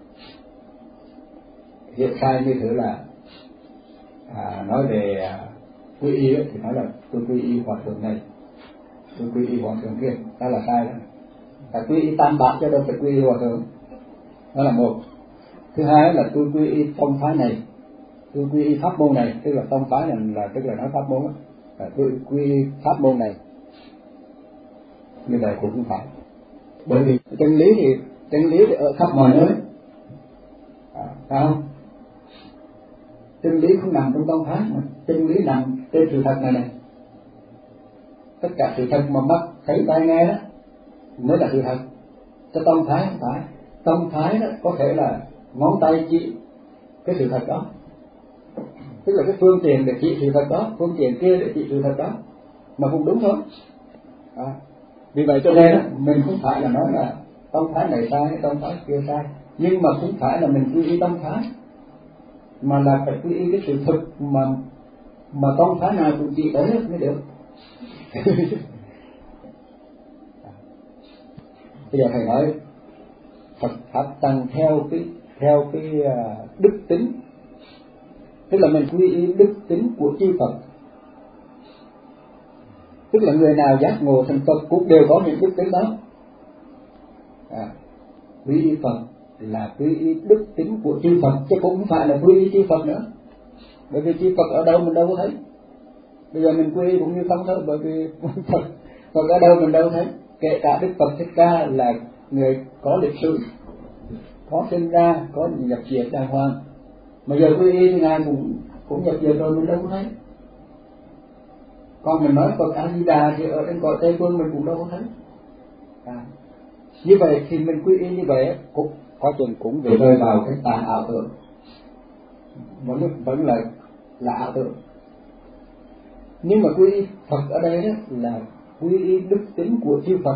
Hiểu sai như thế là nói về quy y thì nói là tôi quy y hòa thượng này, tôi quy y hòa thượng kia, đó là sai đó. Phải quy y tam bảo chứ đâu phải quy y hòa thượng. Đó là một. Thứ hai là tôi quy y tông phái này, tôi quy y pháp môn này, tức là tông phái này là tức là nói pháp môn đó. Tôi quy y pháp môn này, như vậy cũng không phải. Bởi vì chân lý thì ở khắp mọi nơi, phải không? Chân lý không nằm trong tông phái mà chân lý nằm trên sự thật này. Tất cả sự thật mà mắt thấy tai nghe đó mới là sự thật. Cho tông phái không phải. Tông phái đó có thể là ngón tay chỉ cái sự thật đó, tức là cái phương tiện để chỉ sự thật đó, phương tiện kia để chỉ sự thật đó, mà cũng đúng thôi. Vì vậy cho nên mình không phải là nói là tông phái này sai, tông phái kia sai, nhưng mà không phải là mình quy y tông phái, mà là phải quy y cái sự thực mà tông phái nào cũng chỉ tới mới được. Bây giờ thầy nói Phật pháp tăng theo cái đức tính, tức là mình quy y đức tính của chư Phật, tức là người nào giác ngộ thành Phật cũng đều có những đức tính đó. Quy y Phật là quy y đức tính của chư Phật, chứ cũng không phải là quy y chư Phật nữa, bởi vì chư Phật ở đâu mình đâu có thấy. Bây giờ mình quy y cũng như không thôi, bởi vì Phật ở đâu mình đâu thấy. Kể cả Đức Phật Thích Ca là người có lịch sử, có sinh ra, có nhập diệt đàng hoàng, mà giờ quy y thì ngài cũng nhập diệt rồi mình đâu có thấy. Còn mình nói Phật A Di Đà thì ở trên cõi Tây Phương mình cũng đâu có thấy. Như vậy thì mình quy y như vậy cũng có chừng cũng về rơi vào cái tà ảo tưởng, vẫn là ảo tưởng. Nhưng mà quy y Phật ở đây đó là quy y đức tính của chư Phật.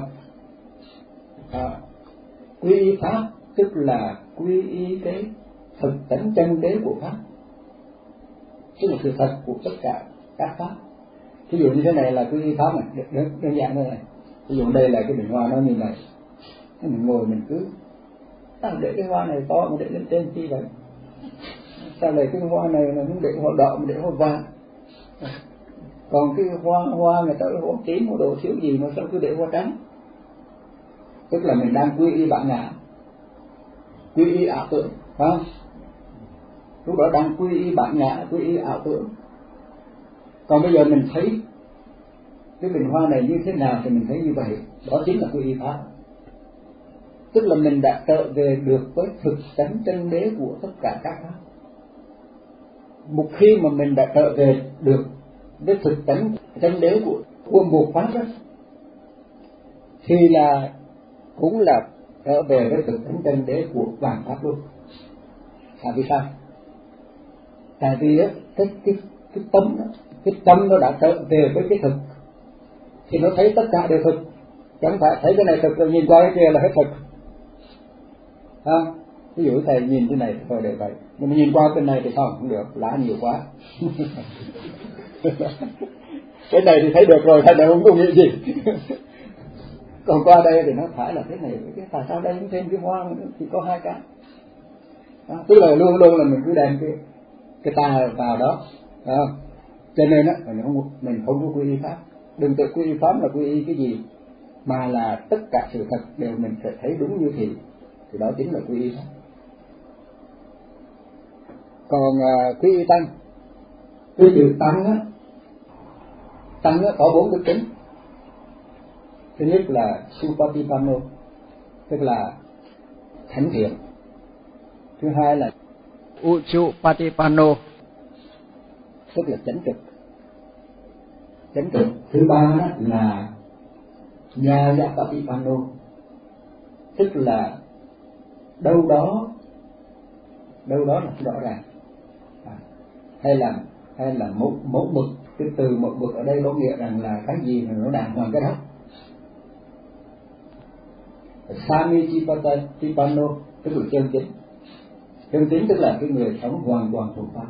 Quy y pháp tức là quy y cái thực tánh chân đế của pháp, tức là sự thật của tất cả các pháp. Ví dụ như thế này là quy y pháp này, đơn giản như này. Ví dụ đây là cái bình hoa nó như này, mình ngồi mình cứ để cái hoa này to mà để lên trên chi vậy? Sao lại cái hoa này là không để hoa đỏ mà để hoa vàng? Còn cái hoa người ta hoa tím hoa đồ thiếu gì mà sao cứ để hoa trắng? Tức là mình đang quy y bản ngã, quy y ảo tưởng, phải không? Lúc đó đang quy y bản ngã, quy y ảo tưởng. Còn bây giờ mình thấy cái bình hoa này như thế nào thì mình thấy như vậy, đó chính là quy y pháp. Tức là mình đã trở về được với thực tánh chân đế của tất cả các pháp. Một khi mà mình đã trở về được với thực tánh chân đế của một pháp đó, thì là cũng là trở về với thực tánh chân đế của vạn pháp luôn. Tại vì sao? Tại vì á cái tâm nó đã trở về với cái thực thì nó thấy tất cả đều thực, chẳng phải thấy cái này thực rồi nhìn qua cái kia là hết thực. Ví dụ thầy nhìn cái này thôi để vậy, nhưng mà nhìn qua cái này thì không được, lá nhiều quá. Cái này thì thấy được rồi, thầy này không có nghĩ gì. Còn qua đây thì nó phải là thế này, cái tại sao đây cũng thêm cái hoa thì có hai cái. Tức là luôn luôn là mình cứ đem cái ta vào đó. Cho nên á mình không có quy y pháp. Đừng tự quy y pháp là quy y cái gì, mà là tất cả sự thật đều mình phải thấy đúng như thì đó chính là quy y pháp. Còn quy y tăng, cái chữ tăng á có 4 đức tính. Thứ nhất là Supatipanno, tức là thánh thiện. Thứ hai là Uchupatipanno, tức là chánh trực. Thứ ba là Nyayapatipanno, tức là đâu đó là rõ ràng, hay là mẫu mực. Cái từ mẫu mực ở đây có nghĩa rằng là cái gì mà nó đàng hoàng cái đó, Samijipano tức là chân chính. Chân chính tức là cái người sống hoàn toàn thuần pháp,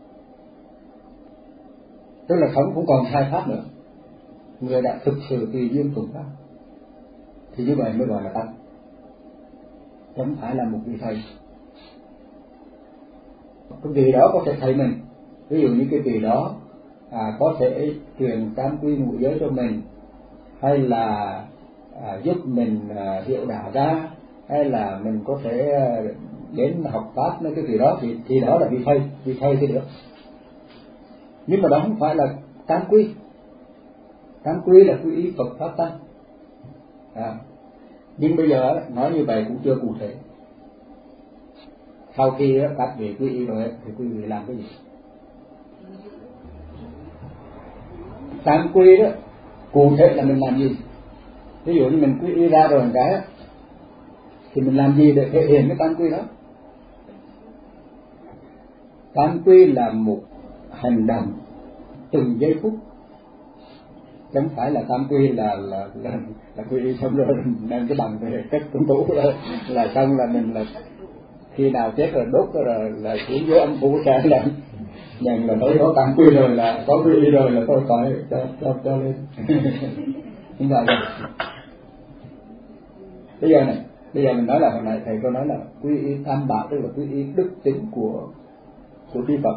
tức là sống không còn sai pháp nữa, người đã thực sự tùy duyên thuần pháp, thì như vậy mới gọi là tăng, chẳng phải là một vị thầy. Cái vị đó có thể thầy mình, ví dụ như cái vị đó có thể truyền tam quy ngũ giới cho mình, hay là giúp mình hiểu đạo ra, hay là mình có thể đến học pháp với cái gì đó, thì đó là vị thầy thì được. Nhưng mà đó không phải là tam quy. Tam quy là quy y Phật pháp tăng. Nhưng bây giờ nói như vậy cũng chưa cụ thể. Sau khi các vị quy y rồi thì quý vị làm cái gì? Tam quy đó cụ thể là mình làm gì? Ví dụ như mình quy y ra rồi một cái thì mình làm gì để thể hiện cái tam quy đó? Tam quy là một hành động từng giây phút, chẳng phải là tam quy là quy y xong rồi đem cái bằng về cất trong tủ là xong, là mình là khi nào chết rồi đốt rồi là xuống dưới âm phủ sẽ là nhận là tôi có tam quy rồi, là có quy y rồi là tôi phải cho lên. Như vậy bây giờ mình nói là hồi nãy thầy có nói là quy y tam bảo, tức là quy y đức tính của Đức Phật.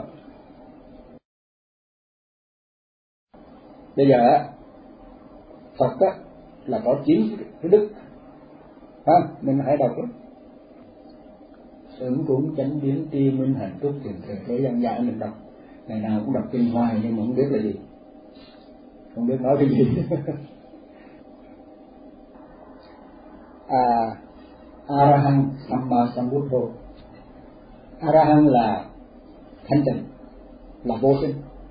Bây giờ Phật là có 9 cái đức, mình hãy đọc đó. Ứng cúng chánh biến tri minh hạnh túc thiền thể thế dân dạy, mình đọc ngày nào cũng đọc kinh hoài nhưng mà không biết là gì, không biết nói cái gì. Arahant Samma Sambuddho. Arahant là thanh tịnh, là vô sinh.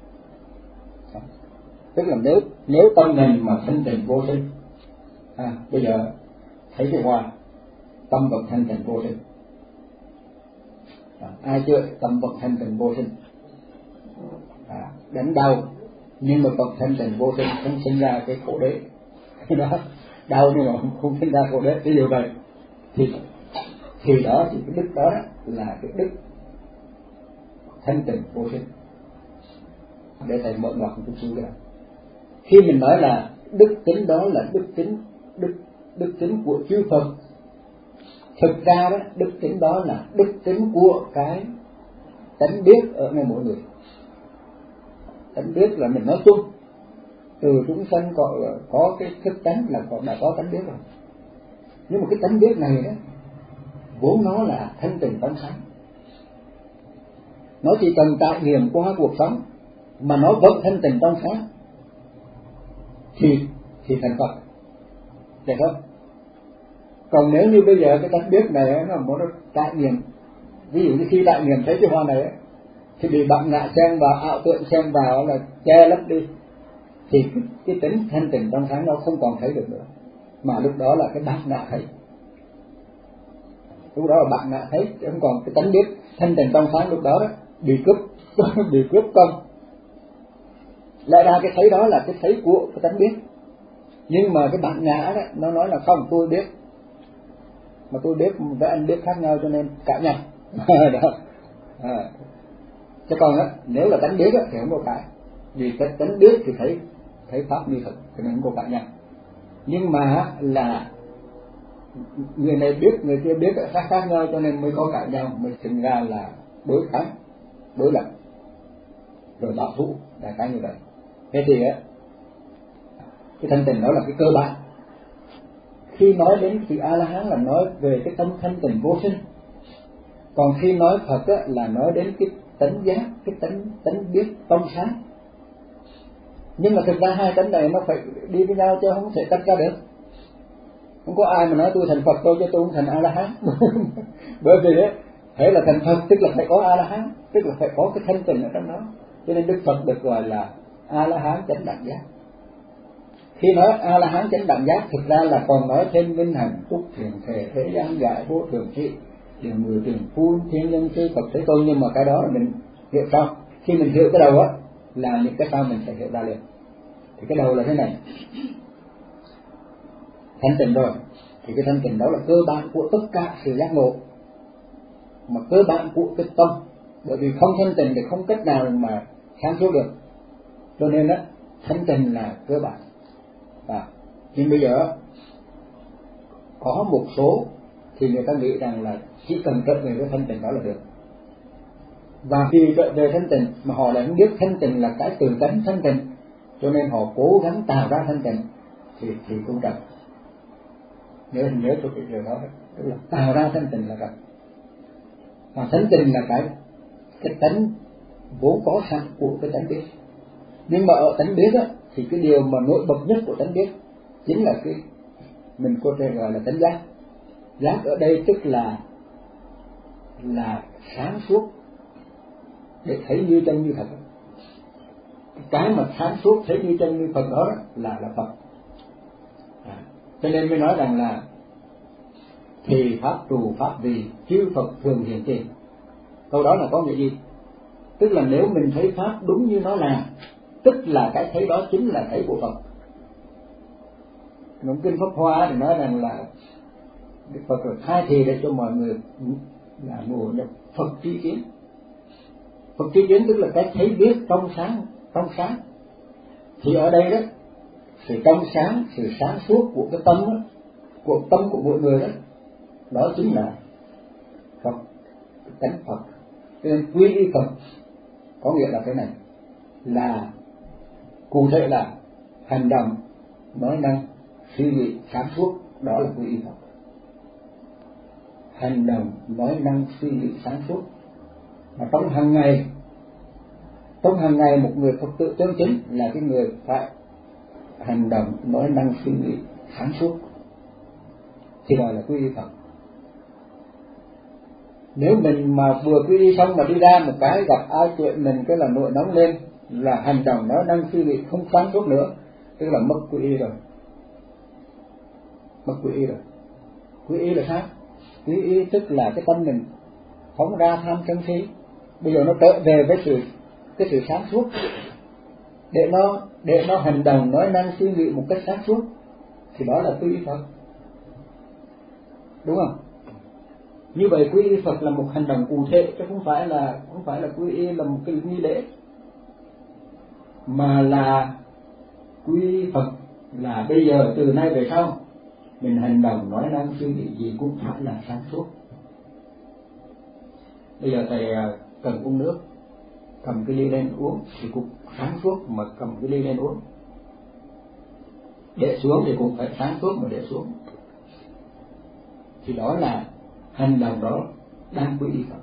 Tức là nếu tâm mình mà thanh tịnh vô sinh, bây giờ thấy cái hoa tâm vật thanh tịnh vô sinh. Ai chưa tâm vật thanh tịnh vô sinh, đánh đau nhưng mà vật thanh tịnh vô sinh, không sinh ra cái khổ đế đó, đau nhưng mà không sinh ra khổ đế. Ví dụ vậy thì đó, thì cái đức đó là cái đức thanh tịnh vô sinh. Để thầy mở ngoặt một chút xíu nữa. Khi mình nói là đức tính đó là đức tính của chư Phật, thực ra đó đức tính đó là đức tính của cái tánh biết ở ngay mỗi người. Tánh biết là mình nói chung, từ chúng sanh có cái thức tánh là đã có tánh biết rồi. Nhưng mà cái tánh biết này đó vốn nó là thanh tịnh trong sáng, nó chỉ cần trải nghiệm qua cuộc sống mà nó vẫn thanh tịnh trong sáng thì thành Phật, được không? Còn nếu như bây giờ cái tánh biết này nó muốn nó trải nghiệm, ví dụ như khi trải nghiệm thấy cái hoa này thì bị bạn ngạ xen vào, ảo tượng xen vào là che lấp đi, thì cái tính thanh tịnh trong sáng nó không còn thấy được nữa, mà lúc đó là cái bát ngạ thấy. Lúc đó là bạn ngạ thấy, không còn cái tánh biết thanh tịnh trong sáng, lúc đó bị cướp công. Lại ra cái thấy đó là cái thấy của cái tánh biết, nhưng mà cái bạn ngã đó nó nói là không, tôi biết, mà tôi biết với anh biết khác nhau cho nên cãi nhau. Chứ còn nếu là tánh biết thì không có cãi, vì cái tánh biết thì thấy pháp như thật cho nên không có cãi nhau. Nhưng mà là người này biết người kia biết khác nhau cho nên mới có cãi nhau, mới sinh ra là đối kháng, đối lập, rồi bảo thủ, đại khái như vậy. Thế thì cái thanh tịnh đó là cái cơ bản. Khi nói đến vị A La Hán là nói về cái tâm thanh tịnh vô sinh, còn khi nói Phật là nói đến cái tánh giác, cái tánh biết trong sáng. Nhưng mà thực ra hai tánh này nó phải đi với nhau chứ không thể tách ra được. Không có ai mà nói tôi thành Phật tôi chứ tôi không thành A La Hán. Bởi vì thế là thành Phật tức là phải có A La Hán, tức là phải có cái thanh tịnh ở trong đó. Cho nên Đức Phật được gọi là A La Hán chánh đẳng giác. Khi nói A La Hán chánh đẳng giác thực ra là còn nói thêm minh hạnh túc thiền thể thế gian giải vô thường trị điều người tiền phun thiên nhân sư Phật Thế Tôn. Nhưng mà cái đó là mình hiểu sao? Khi mình hiểu cái đầu là những cái sau mình sẽ hiểu ra liền. Thì cái đầu là thế này: thanh tịnh rồi Thì cái thanh tịnh đó là cơ bản của tất cả sự giác ngộ, mà cơ bản của cái tâm. Bởi vì không thanh tịnh thì không cách nào mà sáng suốt được, cho nên đó thanh tịnh là cơ bản. Nhưng bây giờ có một số thì người ta nghĩ rằng là chỉ cần trở về với thanh tịnh đó là được, và khi trở về thanh tịnh mà họ lại không biết thanh tịnh là cái từ tánh thanh tịnh, cho nên họ cố gắng tạo ra thanh tịnh thì cũng trật. Nhớ cho cái điều đó, tức là tạo ra thanh tịnh là trật. Và thanh tịnh là cái tánh vốn có sẵn của cái tánh biết. Nhưng mà ở tánh biết á, thì cái điều mà nổi bật nhất của tánh biết chính là cái mình có thể gọi là tánh giác. Giác ở đây tức là sáng suốt để thấy như chân như thật. Cái mà sáng suốt thấy như chân như Phật đó là Phật. Cho nên mới nói rằng là thì pháp trù pháp vì chư Phật thường hiện tiền. Câu đó là có nghĩa gì? Tức là nếu mình thấy pháp đúng như nó là, tức là cái thấy đó chính là thấy của Phật. Trong kinh Pháp Hoa thì nói rằng là Đức Phật khai thị để cho mọi người là ngộ nhập Phật tri kiến. Phật tri kiến tức là cái thấy biết trong sáng. Thì ở đây đó, sự trong sáng, sự sáng suốt của cái tâm đó, của tâm của mỗi người đó, đó chính là Phật, tánh Phật. Cho nên quy y Phật có nghĩa là cái này, là cụ thể là hành động, nói năng, suy nghĩ sáng suốt, đó là quy y Phật. Hành động, nói năng, suy nghĩ sáng suốt. Mà trong hàng ngày một người Phật tử chân chính là cái người phải hành động, nói năng, suy nghĩ sáng suốt thì gọi là quy y Phật. Nếu mình mà vừa quy y xong mà đi ra một cái gặp ai chuyện mình cái là nổi nóng lên, là hành động, nói năng, suy nghĩ không sáng suốt nữa, tức là mất quy y rồi. Quy y là sao? Quy y tức là cái tâm mình phóng ra tham sân si, bây giờ nó trở về với cái sự sáng suốt, để nó hành động, nói năng, suy nghĩ một cách sáng suốt, thì đó là quy y Phật, đúng không? Như vậy quy y Phật là một hành động cụ thể, chứ không phải là quy y là một cái nghi lễ, mà là quy y Phật là bây giờ từ nay về sau mình hành động, nói năng, suy nghĩ gì cũng phải là sáng suốt. Bây giờ thầy cần uống nước, cầm cái ly lên uống thì cũng sáng suốt mà cầm cái ly lên uống. Để xuống thì cũng phải sáng suốt mà để xuống. Thì đó là hành động đó đang quy y Phật.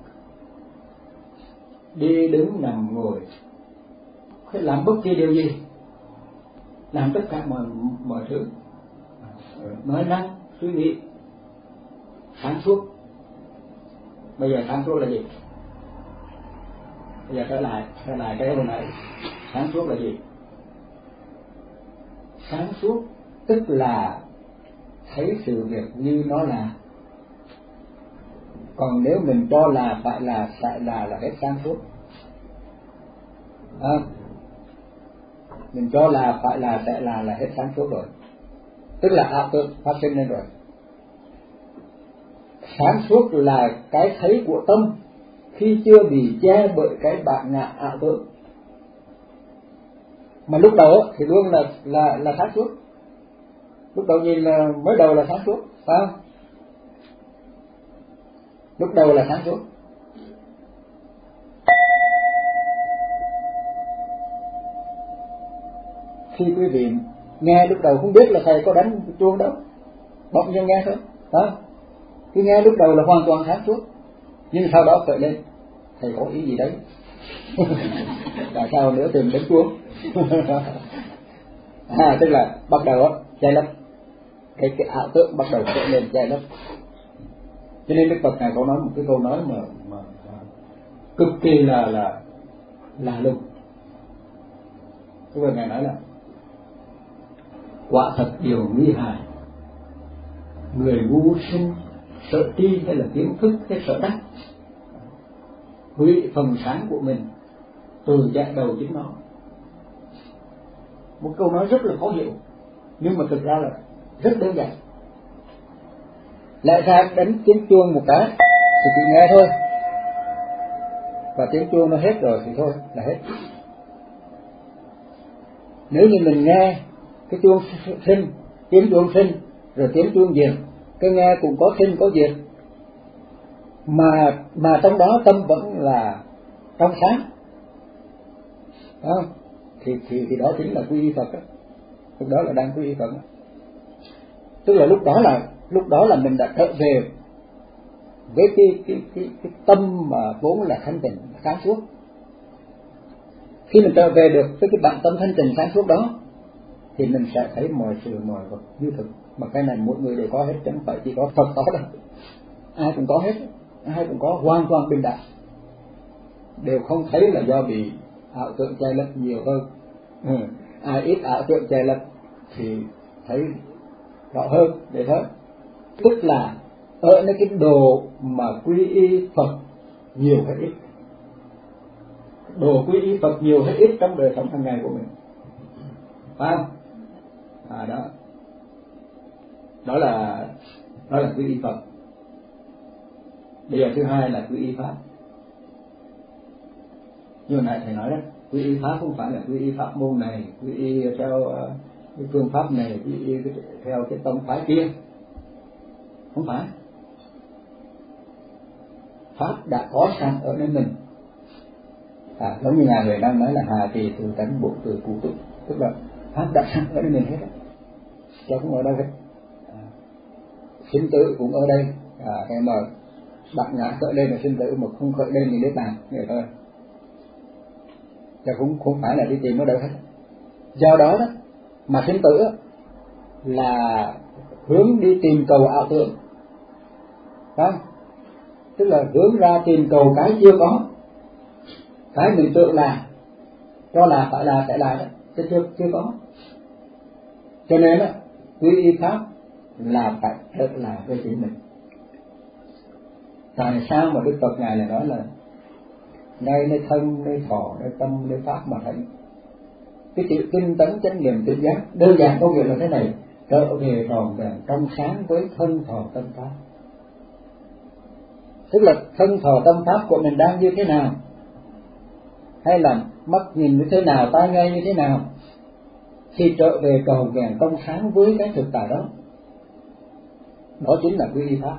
Đi đứng nằm ngồi, phải làm bất kỳ điều gì, làm tất cả mọi thứ, nói năng, suy nghĩ sáng suốt. Bây giờ sáng suốt là gì? Bây giờ trở lại cái hồi nãy, sáng suốt là gì? Sáng suốt tức là thấy sự việc như nó là. Còn nếu mình cho là phải là sẽ là hết sáng suốt. Mình cho là phải là sẽ là hết sáng suốt rồi, tức là ảo tưởng phát sinh lên rồi. Sáng suốt là cái thấy của tâm khi chưa bị che bởi cái bản ngã ảo tưởng. Mà lúc đầu thì luôn là sáng suốt. Lúc đầu nhìn là mới đầu là sáng suốt, phải không? Lúc đầu là sáng suốt. Khi quý vị nghe lúc đầu không biết là thầy có đánh chuông đâu, bỗng nhiên nghe thôi, đó. Khi nghe lúc đầu là hoàn toàn sáng suốt, nhưng sau đó khởi lên, thầy có ý gì đấy? Tại sao nữa tìm đánh chuông? Tức là bắt đầu che lấp cái ảo tưởng, bắt đầu khởi lên che lấp. Cho nên Đức Phật Ngài có nói một cái câu nói mà cực kỳ là lùng. Cái Ngài nói là quả thật điều nguy hại, người ngu sinh sợ tri hay là kiến thức hay sợ đắc, hủy phần sáng của mình từ dạng đầu chính nó. Một câu nói rất là khó hiểu, nhưng mà thực ra là rất đơn giản. Lẽ ra đánh tiếng chuông một cái thì chỉ nghe thôi, và tiếng chuông nó hết rồi thì thôi là hết. Nếu như mình nghe cái chuông sinh, tiếng chuông sinh rồi tiếng chuông diệt, cái nghe cũng có sinh có diệt, mà trong đó tâm vẫn là trong sáng, không? Thì đó chính là quy y Phật đó. Lúc đó là đang quy y Phật đó. Tức là lúc đó là mình đã trở về với cái tâm mà vốn là thanh tịnh sáng suốt. Khi mình trở về được với cái bản tâm thanh tịnh sáng suốt đó thì mình sẽ thấy mọi sự mọi vật như thực. Mà cái này mỗi người đều có hết, chứ không phải chỉ có Phật có đâu. Ai cũng có hết, ai cũng có, hoàn toàn bình đẳng. Đều không thấy là do bị ảo tưởng che lấp nhiều hơn. Ai ít ảo tưởng che lấp thì thấy rõ hơn để thôi. Tức là ở nơi cái độ mà quy y Phật nhiều hay ít, độ quy y Phật nhiều hay ít trong đời sống hàng ngày của mình, phải không? Đó là quy y Phật. Bây giờ thứ hai là quy y Pháp. Như hồi nãy thầy nói đó, quy y Pháp không phải là quy y pháp môn này, quy y theo cái phương pháp này, quy y theo cái tông phái kia, không phải. Pháp đã có sẵn ở nơi mình. Giống như Ngài Huệ Năng nói là hà trì từ tánh bộ từ cụ tụng, tức là Pháp đã sẵn ở nơi mình hết, cho không ở đâu hết. Sinh tử cũng ở đây, cái mà bạc ngã khởi lên là sinh tử, mà không khởi lên thì niết bàn, vậy thôi. Chứ không phải là đi tìm nó đâu hết. Do đó đó mà sinh tử là hướng đi tìm cầu ảo tưởng, phải không? Tức là hướng ra tìm cầu cái chưa có, cái mình tưởng là cho là phải là sẽ là đó, chứ chưa có. Cho nên đó, quy y Pháp là phải thật là với chính mình. Tại sao mà Đức Phật Ngài lại nói là ngay nơi thân, nơi thọ, nơi tâm, nơi pháp mà thấy. Cái chữ tinh tấn chánh niệm tỉnh giác đơn giản có nghĩa là thế này: trở về tròn vẹn trong sáng với thân thọ tâm pháp. Tức là thân thọ tâm pháp của mình đang như thế nào, hay là mắt nhìn như thế nào, tai nghe như thế nào, thì trở về tròn vẹn trong sáng với cái thực tại đó. Đó chính là quy y Pháp.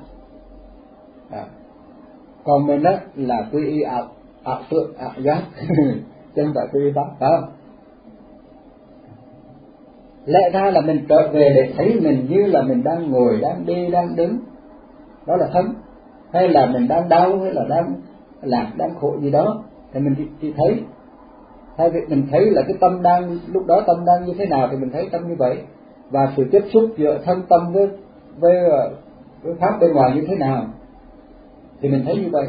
Còn mình đó là quy y ảo tưởng, ảo giác chứ không phải quy y Pháp, phải không? Lẽ ra là mình trở về để thấy mình như là mình đang ngồi, đang đi, đang đứng, đó là thân. Hay là mình đang đau, hay là đang lạc, đang khổ gì đó, thì mình chỉ thấy. Hay việc mình thấy là cái tâm đang, lúc đó tâm đang như thế nào thì mình thấy tâm như vậy. Và sự tiếp xúc giữa thân tâm với pháp bên ngoài như thế nào thì mình thấy như vậy.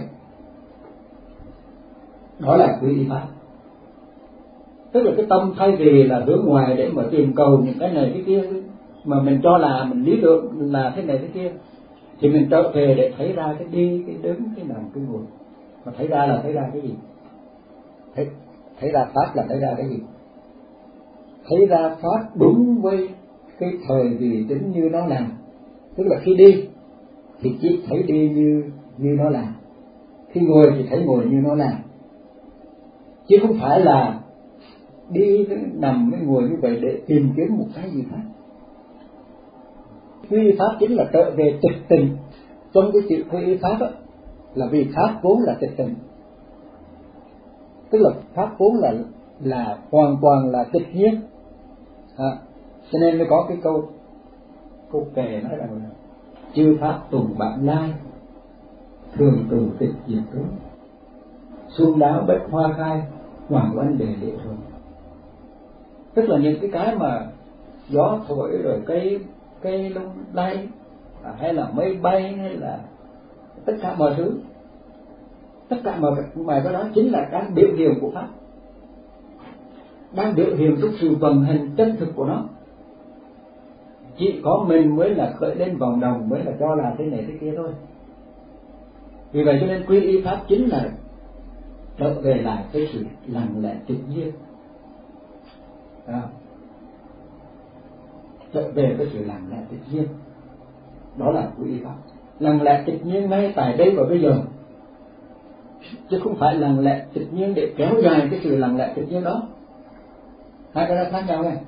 Đó là quy y Pháp. Tức là cái tâm thay vì là hướng ngoài để mà tìm cầu những cái này cái kia, mà mình cho là mình lý tưởng là thế này thế kia, thì mình trở về để thấy ra cái đi, cái đứng, cái nằm, cái ngồi. Mà thấy ra là thấy ra cái gì? Thấy ra Pháp là thấy ra cái gì? Thấy ra Pháp đúng với cái thời vị tính như nó làm. Tức là khi đi thì chỉ thấy đi như nó làm, khi ngồi thì thấy ngồi như nó làm, chứ không phải là đi nằm với ngồi như vậy để tìm kiếm một cái gì khác. Quy y Pháp chính là trở về tịch tình. Trong cái chữ quy y Pháp là vì Pháp vốn là tịch tình, tức là Pháp vốn là hoàn toàn là tịch nhiên. Cho nên mới có cái câu kệ nói rằng là chư Pháp tùng bản lai, thường tùng tịch diệt tướng, xuân đáo bách hoa khai, hoàng oanh đề lệ thường. Tức là những cái mà gió thổi rồi cây lung lay, hay là mây bay, hay là tất cả mọi thứ, tất cả mọi cái đó chính là đang biểu hiện của Pháp, đang biểu hiện trong sự vận hành chân thực của nó. Chỉ có mình mới là khởi lên vòng đồng, mới là cho là thế này thế kia thôi. Vì vậy cho nên quy y Pháp chính là trở về lại cái sự lặng lẽ tự nhiên, trở về cái sự lặng lẽ tự nhiên. Đó là quy y Pháp. lặng lẽ tịch nhiên ngay tại đây và bây giờ, chứ không phải lặng lẽ tịch nhiên để kéo dài cái sự lặng lẽ tịch nhiên đó. Hai cái đó khác nhau này.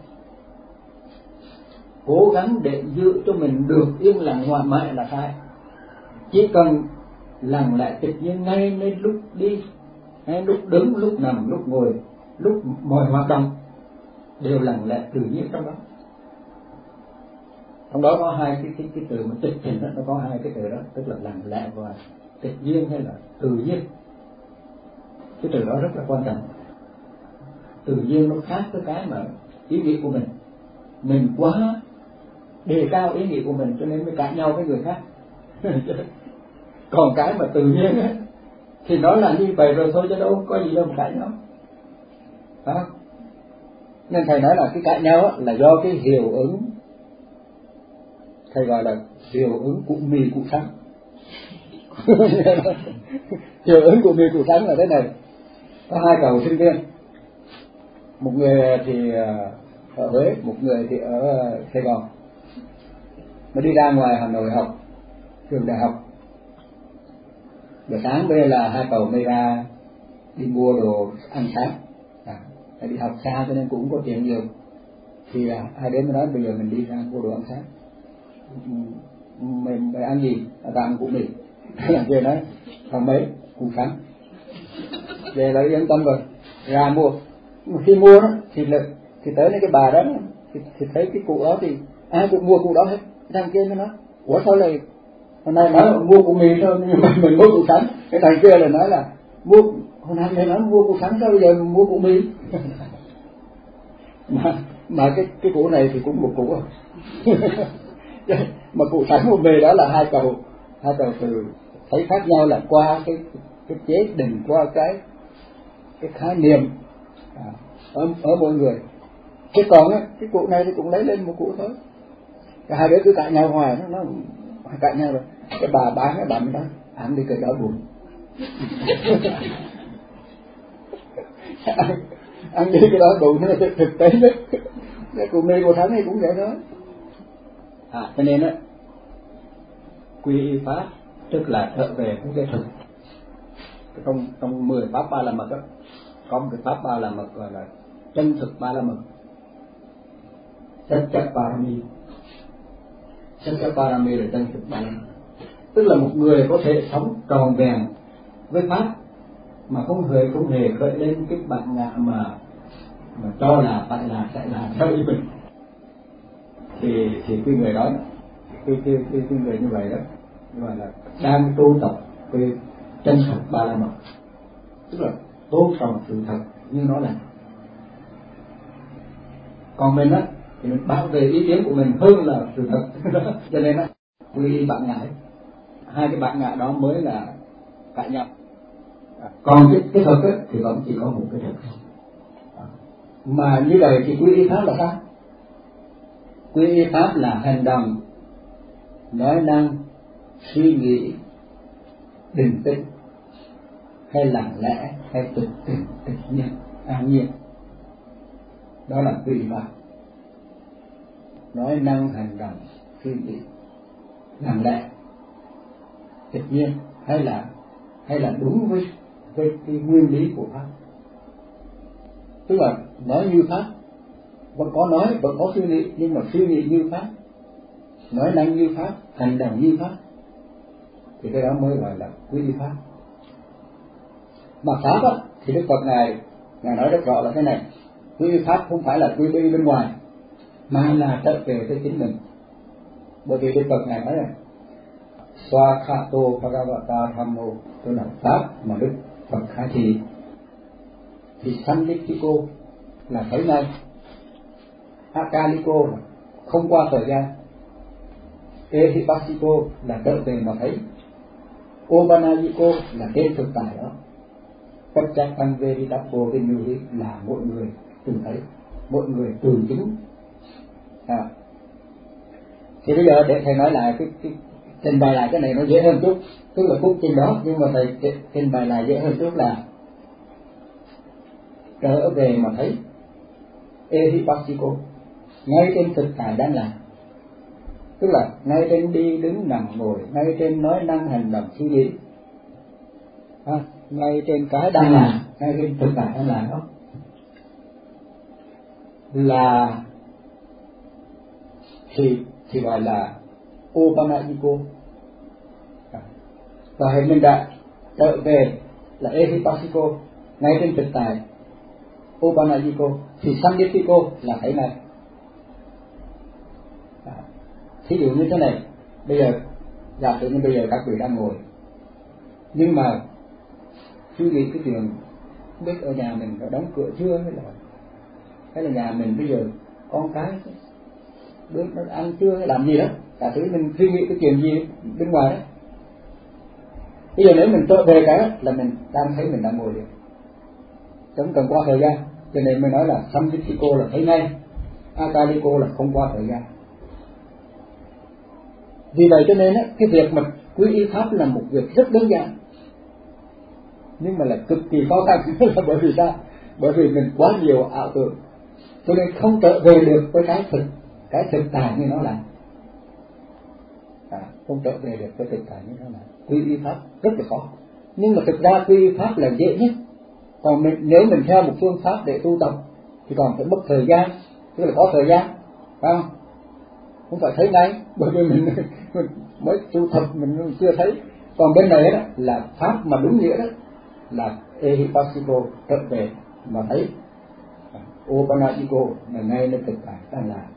Cố gắng để giữ cho mình được yên lặng hoài mãi là sai. Chỉ cần lặng lẽ tịch nhiên ngay nên lúc đi, ngay lúc đứng, lúc nằm, lúc ngồi, lúc mọi hoạt động đều lặng lẽ tự nhiên trong đó. Trong đó có hai cái từ mà tịch tỉnh đó, nó có hai cái từ đó, tức là lặng lẽ và tịch nhiên hay là tự nhiên. Cái từ đó rất là quan trọng. Tự nhiên nó khác với cái mà ý nghĩ của mình quá đề cao ý nghĩ của mình cho nên mới cãi nhau với người khác. Còn cái mà tự nhiên ấy, thì nó là như vậy rồi thôi, chứ đâu có gì đâu mà cãi nhau, phải không? Nên thầy nói là cái cãi nhau là do cái hiệu ứng, thầy gọi là hiệu ứng cụ mì cụ trắng. Hiệu ứng cụ mì cụ trắng là thế này. Có hai cậu sinh viên, một người thì ở Huế, một người thì ở Sài Gòn. Nó đi ra ngoài Hà Nội học trường đại học. Buổi sáng bây là hai cậu mới ra đi mua đồ ăn sáng. Đi học xa cho nên cũng có tiền nhiều. Thì hai đứa mới nói bây giờ mình đi ra mua đồ ăn sáng. Mình ăn gì? Ta ăn củ mì. Làm gì nói không mấy củ sắn. Về là yên tâm rồi, ra mua. Khi mua đó thì tới cái bà đó thì thấy cái cụ đó thì ai cũng mua cụ đó hết. Thằng kia nó nói ủa sao lại hôm nay nói mua củ mì thôi nhưng mà mình mua củ sắn. Cái thằng kia là nói là mua hôm nay mình nói mua củ sắn sao bây giờ mua củ mì. mà cái củ này thì cũng một củ rồi. Mà củ sắn một mì đó là hai cậu từ thấy khác nhau là qua cái chế định, qua cái khái niệm ở mọi người. Chứ còn á cái cụ này thì cũng lấy lên một cụ thôi. Cái hai đứa cứ cãi nhau hoài, nó cãi nhau rồi. Cái bà bán cái bà mới nói ăn đi cái đó buồn. Ăn đi cái đó buồn nó thực tế nhất. Cái cụ mì của thắng thì cũng vậy thôi. Cho nên á quy y pháp tức là trở về với cái thực. Trong 10 pháp ba la mật đó có một cái pháp ba la mật gọi là chân thực ba la mật. Satyaparami. Satyaparami là chân thực ba la mật. Tức là một người có thể sống tròn vẹn với pháp mà không hề khởi lên cái bản ngã mà cho là phải là sẽ là theo ý mình. Thì cái người đó, cái người như vậy đó gọi là đang tu tập cái chân thật ba la mật, tức là tôn trọng sự thật như nó là. Còn mình á thì mình bảo vệ ý kiến của mình hơn là sự thật. Cho nên á quy y bản ngã, hai cái bản ngã đó mới là cãi nhau. Còn cái thật á thì vẫn chỉ có một cái thật. Mà như vậy thì quy y pháp là sao? Quy y pháp là hành động, nói năng, suy nghĩ, định tĩnh, hay lặng lẽ, hay tịch nhiên, an nhiên. Đó là quy y pháp. Nói năng, hành động, suy nghĩ, lặng lẽ, tịch nhiên, hay là đúng với cái nguyên lý của pháp. Tức là nói như pháp, vẫn có nói, vẫn có suy nghĩ, nhưng mà suy nghĩ như pháp, nói năng như pháp, hành động như pháp, thì cái đó mới gọi là quy y pháp. Mà pháp á, thì Đức Phật ngài nói rất rõ là thế này: quy y pháp không phải là quy y bên ngoài, mà là trở về với chính mình. Bởi vì Đức Phật ngài nói là Swakhato Bhagavata Dhammo, tức là pháp mà Đức Phật khai thị, thì Sanditthiko là thấy ngay, Akaliko là không qua thời gian, Ehipassiko là trở về mà thấy, Obanayiko là trên thực tại đó, Pacchakanveditapo Vinyuhi là mỗi người từng thấy, mỗi người từng chứng. Thì bây giờ để thầy nói lại cái trình bày lại cái này nó dễ hơn chút, tức là cũng trình đó nhưng mà thầy trình bày lại dễ hơn chút là trở về mà thấy, Ehipassiko ngay trên thực tại đang làm, tức là ngay trên đi đứng nằm ngồi, ngay trên nói năng hành động suy nghĩ, ngay trên cái đang làm, ngay trên thực tại đang làm đó, là thì gọi là Opanajiko. Và hệ mình đã trở về là Ehipassiko, ngay trên thực tại Opanajiko, thì Samyetiko là thấy này. Thí dụ như thế này, bây giờ giả sử như bây giờ các vị đang ngồi, nhưng mà suy nghĩ cái chuyện không biết ở nhà mình có đóng cửa chưa, hay là nhà mình bây giờ con cái đứa nó ăn chưa, hay làm gì đó, giả sử mình suy nghĩ cái chuyện gì bên ngoài đó. Bây giờ nếu mình trở về cái là mình đang thấy mình đang ngồi được, không cần qua thời gian. Cho nên mới nói là Samyetiko là thấy ngay, Akaliko là không qua thời gian. Vì vậy cho nên cái việc mà quy y pháp là một việc rất đơn giản, nhưng mà là cực kỳ khó khăn. Là bởi vì sao? Bởi vì mình quá nhiều ảo tưởng, cho nên không trở về được với cái thực tại như nó là. Không trở về được với thực tại như nó là. Quy y pháp rất là khó, nhưng mà thực ra quy y pháp là dễ nhất. Còn nếu mình theo một phương pháp để tu tập thì còn phải mất thời gian, tức là có thời gian, phải không phải thấy ngay, bởi vì mình mới tu tập mình chưa thấy. Còn bên này đó là pháp mà đúng nghĩa đó là Ehipassiko, trở về mà thấy. Opanajiko là ngay nơi thực tại đang làm.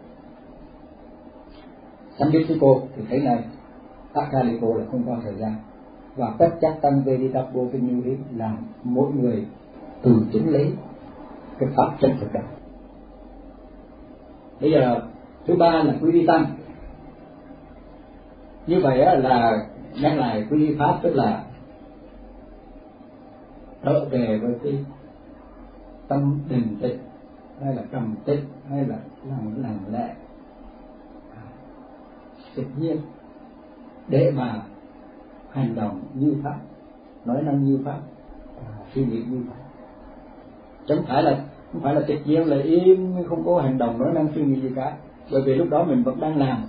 Samyetiko thì thấy ngay, Akaliko là không qua thời gian. Và tất chắc tăng Veditapo Vinyuhi là mỗi người từ chính lấy cái pháp chân thực đó. Bây giờ thứ ba là quy y tăng. Như vậy là nhắc lại quy y pháp, tức là trở về với cái tâm định tịch, hay là trầm tịch, hay là lặng lẽ, tự nhiên, để mà hành động như pháp, nói năng như pháp, suy nghĩ như pháp. Không phải là tự nhiên là im không có hành động nói năng suy nghĩ gì cả, bởi vì lúc đó mình vẫn đang làm,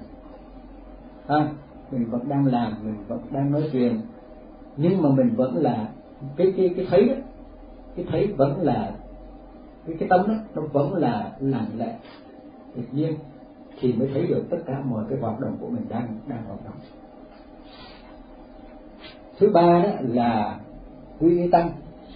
mình vẫn đang làm, mình vẫn đang nói chuyện, nhưng mà mình vẫn là cái thấy đó, cái thấy vẫn là cái tâm đó, nó vẫn là lặng lẽ tự nhiên, thì mới thấy được tất cả mọi cái hoạt động của mình đang hoạt động. Thứ ba đó là quy y tăng,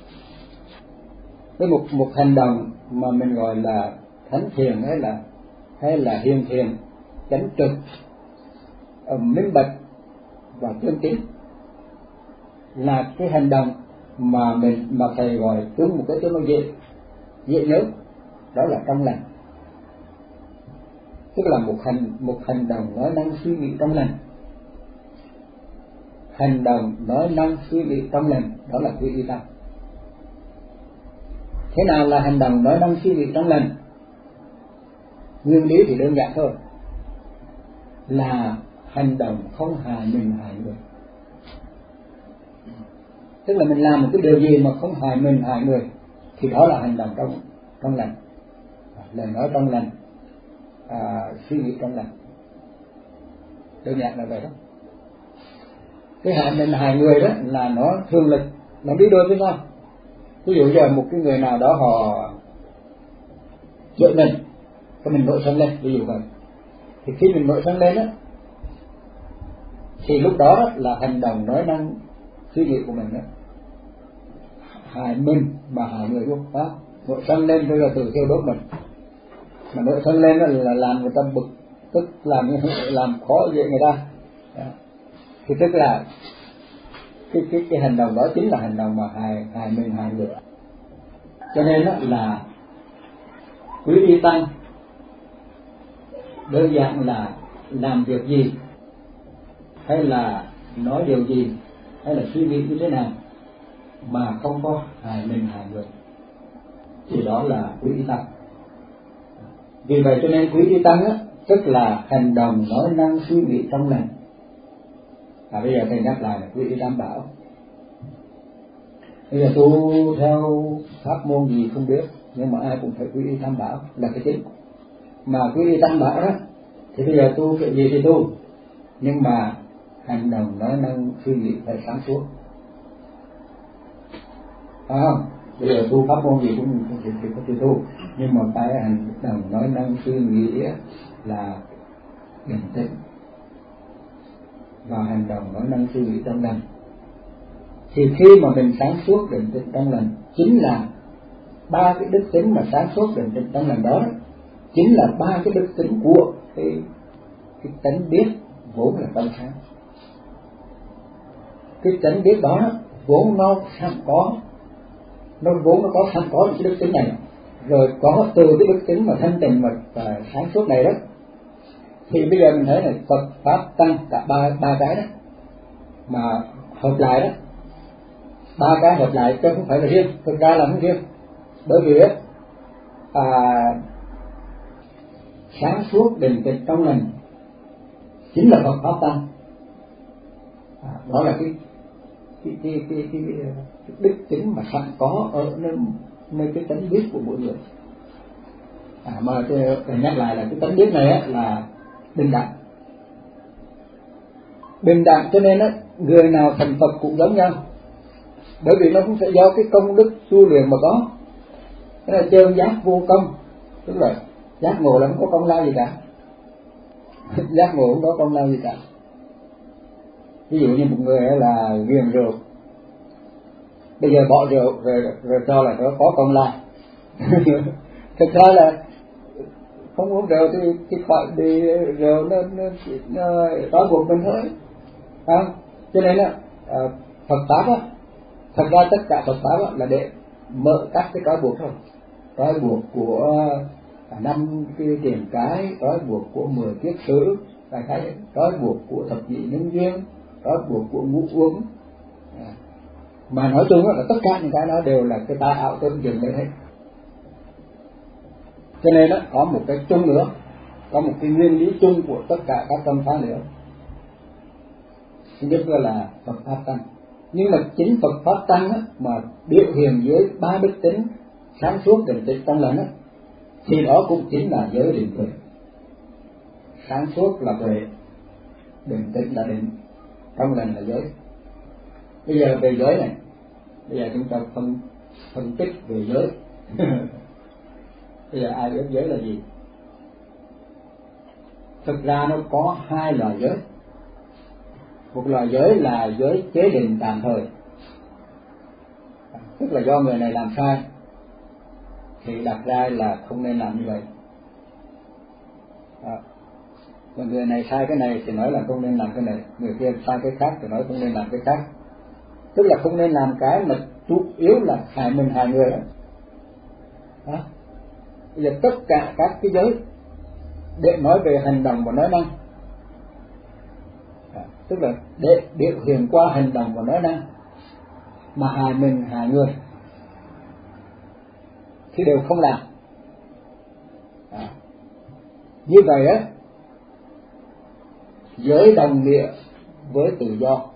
với một hành động mà mình gọi là thánh thiền, hay là hiền thiền, chánh trực, minh bạch và chân tín, là cái hành động mà thầy gọi chung một cái cho nó dễ nhớ, đó là trong lành. Tức là một hành động nói năng suy nghĩ trong lành. Hành động nói năng suy nghĩ trong lành, đó là quy y tăng. Thế nào là hành động nói năng suy nghĩ trong lành? Nguyên lý thì đơn giản thôi, là hành động không hại mình hại người. Tức là mình làm một cái điều gì mà không hại mình hại người, thì đó là hành động trong lành, lời nói trong lành, suy nghĩ trong lành. Đơn giản là vậy đó. Cái hại mình hại người đó là nó thường là nó đi đôi với nhau. Ví dụ giờ một cái người nào đó họ giận mình, thì mình nổi sân lên, ví dụ vậy. Thì khi mình nổi sân lên á, thì lúc đó là hành động nói năng suy nghĩ của mình đó hại mình mà hại người luôn đó. Nổi sân lên bây giờ tự thiêu đốt mình, mà nổi sân lên là làm người ta bực tức, làm khó dễ người ta đó. Thì tức là cái hành động đó chính là hành động mà hại mình hại người. Cho nên là quý y tăng đơn giản là làm việc gì, hay là nói điều gì, hay là suy nghĩ như thế nào mà không có hại mình hại người, thì đó là quý y tăng. Vì vậy cho nên quý y tăng tức là hành động nói năng suy nghĩ trong lành. Bây giờ thầy nhắc lại là quý y tam bảo. Bây giờ tu theo pháp môn gì không biết, nhưng mà ai cũng phải quý y tam bảo là cái chính. Mà quý y tam bảo đó thì bây giờ tu cái gì thì tu, nhưng mà hành động nói năng suy nghĩ phải sáng suốt, phải không? Bây giờ tu pháp môn gì cũng có thể tu, nhưng mà cái hành động nói năng suy nghĩ là bình tĩnh, và hành động nói năng suy nghĩ trong lành. Thì khi mà mình sáng suốt định tĩnh trong lành, chính là ba cái đức tính mà sáng suốt định tĩnh trong lành đó, chính là ba cái đức tính của cái tánh biết vốn là trong sáng. Cái tánh biết đó vốn nó sẵn có, nó sẵn có cái đức tính này, rồi có từ cái đức tính mà thanh tịnh và sáng suốt này đó, thì bây giờ mình thấy này, Phật pháp tăng cả ba cái đó mà hợp lại đó, ba cái hợp lại chứ không phải là riêng, thực ra là không riêng, bởi vì sáng suốt định tĩnh trong lành chính là Phật pháp tăng. Đó là cái đức tính mà sẵn có ở nơi cái tánh biết của mỗi người. Mà tôi nhắc lại là cái tánh biết này là bình đẳng. Bình đẳng cho nên người nào thành Phật cũng giống nhau, bởi vì nó cũng sẽ do cái công đức tu luyện mà có. Cái là chân giác vô công, tức là giác ngộ là không có công lao gì cả. Giác ngộ không có công lao gì cả. Ví dụ như một người là nghiện rượu, bây giờ bỏ rượu rồi cho là nó có công lao. Thực ra là không uống rượu thì khỏi bị rượu nó trói buộc mình thôi, không? Cho nên Phật pháp thật ra tất cả Phật pháp là để mở các cái trói buộc thôi, trói buộc của 5 cái tiền cái, trói buộc của 10 kiết sử, trói buộc của thập nhị nhân duyên, trói buộc của ngũ uống. Mà nói chung là tất cả những cái đó đều là cái tai ảo tương dừng đấy hết. Cho nên có một cái chung nữa, có một cái nguyên lý chung của tất cả các tâm pháp nữa. Thứ nhất là Phật pháp tăng. Nhưng mà chính Phật pháp tăng mà biểu hiện dưới ba đức tính sáng suốt định tĩnh trong lành thì đó cũng chính là giới định tuệ. Sáng suốt là tuệ, định tĩnh là định, trong lành là giới. Bây giờ về giới này, bây giờ chúng ta phân tích về giới. Bây giờ ai biết giới là gì? Thực ra nó có hai loại giới. Một loại giới là giới chế định tạm thời, tức là do người này làm sai thì đặt ra là không nên làm như vậy. Và người này sai cái này thì nói là không nên làm cái này, người kia sai cái khác thì nói không nên làm cái khác. Tức là không nên làm cái mà chủ yếu là hại mình hại người đó. Bây giờ tất cả các cái giới để nói về hành động và nói năng, tức là để biểu hiện qua hành động và nói năng mà hại mình hại người thì đều không làm. Như vậy giới đồng nghĩa với tự do.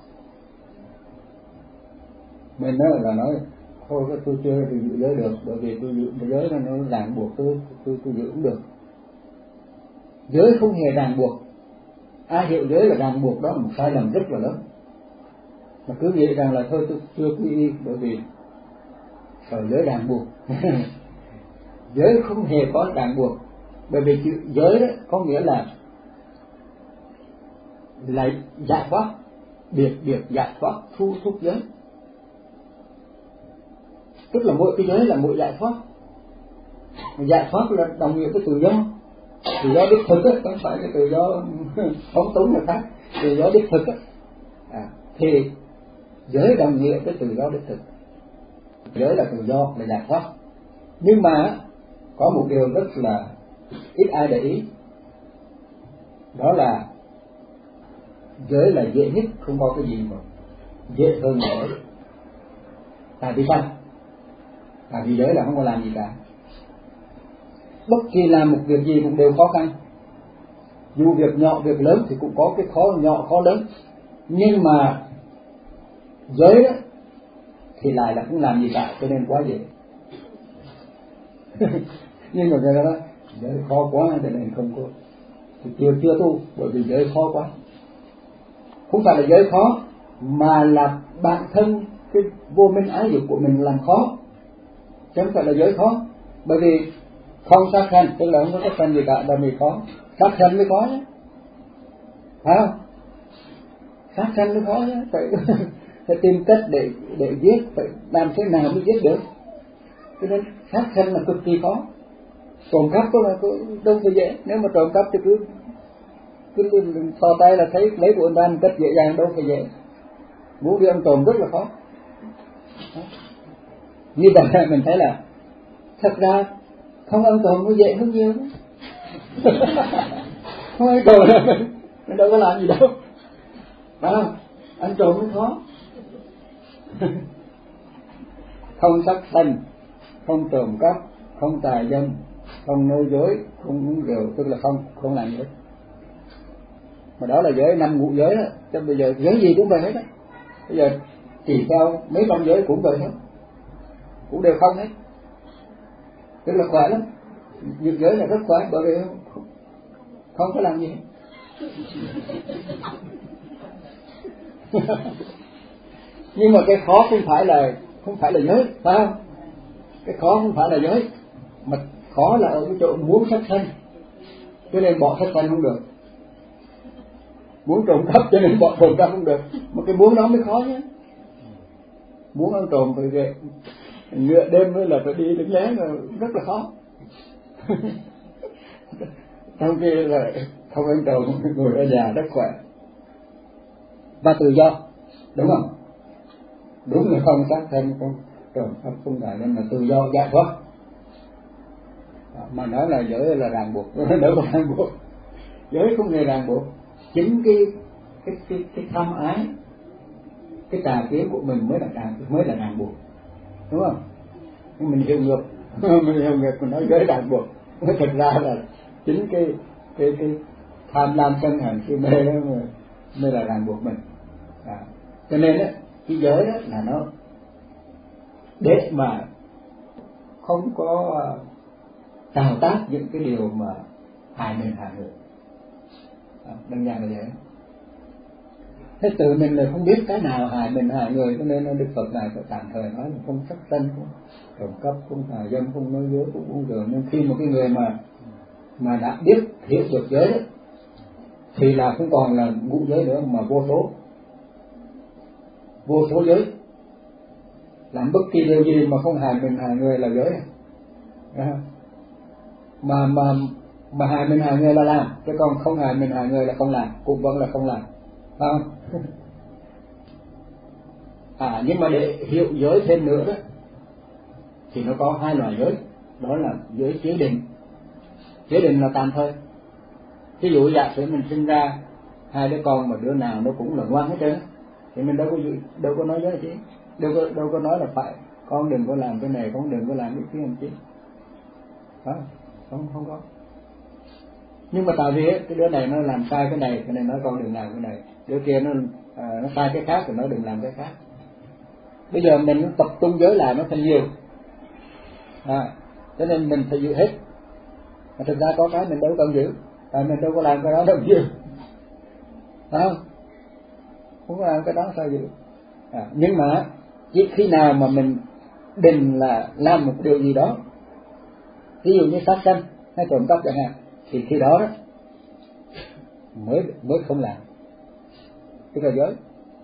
Mình là nói thôi tôi chưa giữ giới được, bởi vì tôi giữ giới nó ràng buộc tôi giữ cũng được. Giới không hề ràng buộc. Ai hiểu giới là ràng buộc đó là một sai lầm rất là lớn. Mà cứ nghĩ rằng là thôi tôi chưa quy y bởi vì sợ giới ràng buộc. Giới không hề có ràng buộc, bởi vì chữ giới đó có nghĩa là giải thoát, biệt giải thoát, thu thúc giới. Tức là mỗi cái giới là mỗi giải thoát. Giải thoát là đồng nghĩa với tự do. Tự do đích thực không phải là tự do phóng túng người khác, tự do đích thực thì giới đồng nghĩa với tự do đích thực. Giới là tự do, là giải thoát. Nhưng mà có một điều rất là ít ai để ý, đó là giới là dễ nhất, không có cái gì mà dễ hơn nữa. Tại vì sao? Tại vì giới là không có làm gì cả. Bất kỳ làm một việc gì cũng đều khó khăn. Dù việc nhỏ việc lớn thì cũng có cái khó nhỏ khó lớn. Nhưng mà giới đó thì lại là không làm gì cả, cho nên quá dễ. Nhưng mà người ta nói giới khó quá cho nên không có, thì chưa tu, bởi vì giới khó quá. không phải là giới khó, mà là bản thân cái vô minh ái dục của mình làm khó, chứ không phải là giới khó. Bởi vì không sát sanh, tức là không có sát sanh gì cả, là vì khó. Sát sanh mới khó nhé, phải không? Sát sanh mới khó nhé, phải tìm cách để giết, phải làm thế nào mới giết được. Cho nên sát sanh là cực kỳ khó. Trộm cắp có là đâu phải dễ, nếu mà trộm cắp thì cứ thò tay là thấy lấy của người ta một cách dễ dàng, đâu phải dễ. Muốn đi ăn trộm rất là khó. Như vậy mình thấy là thật ra không ăn trộm nó dễ hơn nhiều. Không ăn trộm là mình đâu có làm gì đâu, phải không? Ăn trộm mới khó. Không sát sanh, không trộm cắp, không tà dâm, không nói dối, không uống rượu, tức là không làm gì hết. Mà đó là giới 5 ngũ giới đó. Chứ bây giờ giới gì cũng vậy hết á. Bây giờ chỉ theo mấy con giới cũng vậy hết, cũng đều không hết. Tức là khỏe lắm. Việc giới là rất khỏe, bởi vì không có làm gì hết. Nhưng mà cái khó không phải là giới, phải không? Cái khó không phải là giới, mà khó là ở cái chỗ muốn sát sanh, cho nên bỏ sát sanh không được. Muốn trộm cắp cho nên bỏ trộm cắp không được. Mà cái muốn đó mới khó nhé. Muốn ăn trộm phải về nửa đêm mới là phải đi đứng lén, rất là khó. Trong khi là không ăn trộm, ngồi ở nhà rất khỏe và tự do, đúng không? Đúng là không sát sanh, không trộm cắp, không phải, nên là tự do giải thoát. Mà nói là giới là ràng buộc, đâu có ràng buộc. Giới không hề ràng buộc. Chính cái tham ái, cái tà kiến của mình mới là ràng buộc, đúng không? Mình hiểu ngược, mình nói giới ràng buộc. Thật ra là chính cái tham lam sân hận si mê đó mới là ràng buộc mình. Cho nên đó, cái giới đó là nó để mà không có tạo tác những cái điều mà hại mình hại người. Đơn giản là vậy. Thế tự mình là không biết cái nào hại mình hại người, cho nên Đức Phật này phải tạm thời nói là không sát sanh, không trộm cắp, không tà dâm, không nói dối, không uống rượu. Nhưng khi một cái người mà đã biết hiểu được giới đó, thì là không còn là ngũ giới nữa, mà vô số giới. Làm bất kỳ điều gì mà không hại mình hại người là giới. Mà hại mình hại người là làm, chứ còn không hại mình hại người là không làm, cũng vẫn là không làm, phải không? Nhưng mà để hiểu giới thêm nữa đó, thì nó có 2 loại giới. Đó là giới chế định. Chế định là tạm thời. Ví dụ giả sử mình sinh ra 2 đứa con mà đứa nào nó cũng là ngoan hết trơn, thì mình đâu có nói giới chứ, đâu có nói là phải con đừng có làm cái này, con đừng có làm cái kia làm chứ, không có. Nhưng mà tại vì cái đứa này nó làm sai cái này, cho nên nói con đừng làm cái này. Đứa kia nó sai cái khác thì nó đừng làm cái khác. Bây giờ mình tập trung giới lại nó thành nhiều, cho nên mình phải giữ hết. Mà thực ra có cái mình đâu cần giữ, tại mình đâu có làm cái đó đâu nhiều, không có làm cái đó sao giữ. Nhưng mà chỉ khi nào mà mình định là làm một điều gì đó, ví dụ như sát sanh hay trộm cắp chẳng hạn, thì khi đó mới không làm, tức là giới.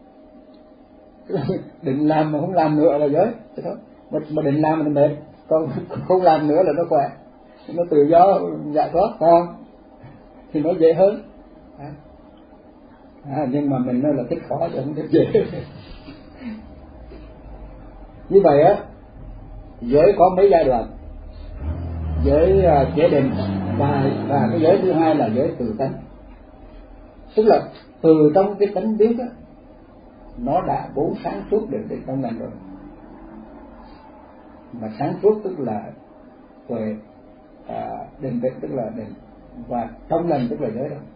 Định làm mà không làm nữa là giới, thế thôi. Mà định làm là mệt, còn không làm nữa là nó khỏe, nó tự do giải thoát, phải không? Thì nó dễ hơn. Nhưng mà mình nói là thích khó chứ không thích dễ. Như vậy á, giới có mấy giai đoạn. Giới chế định và cái giới thứ hai là giới tự tánh. Tức là từ trong cái tánh biết á, nó đã vốn sáng suốt được trong mình rồi. Mà sáng suốt tức là tuệ, định tĩnh tức là định, và trong lành tức là giới đó.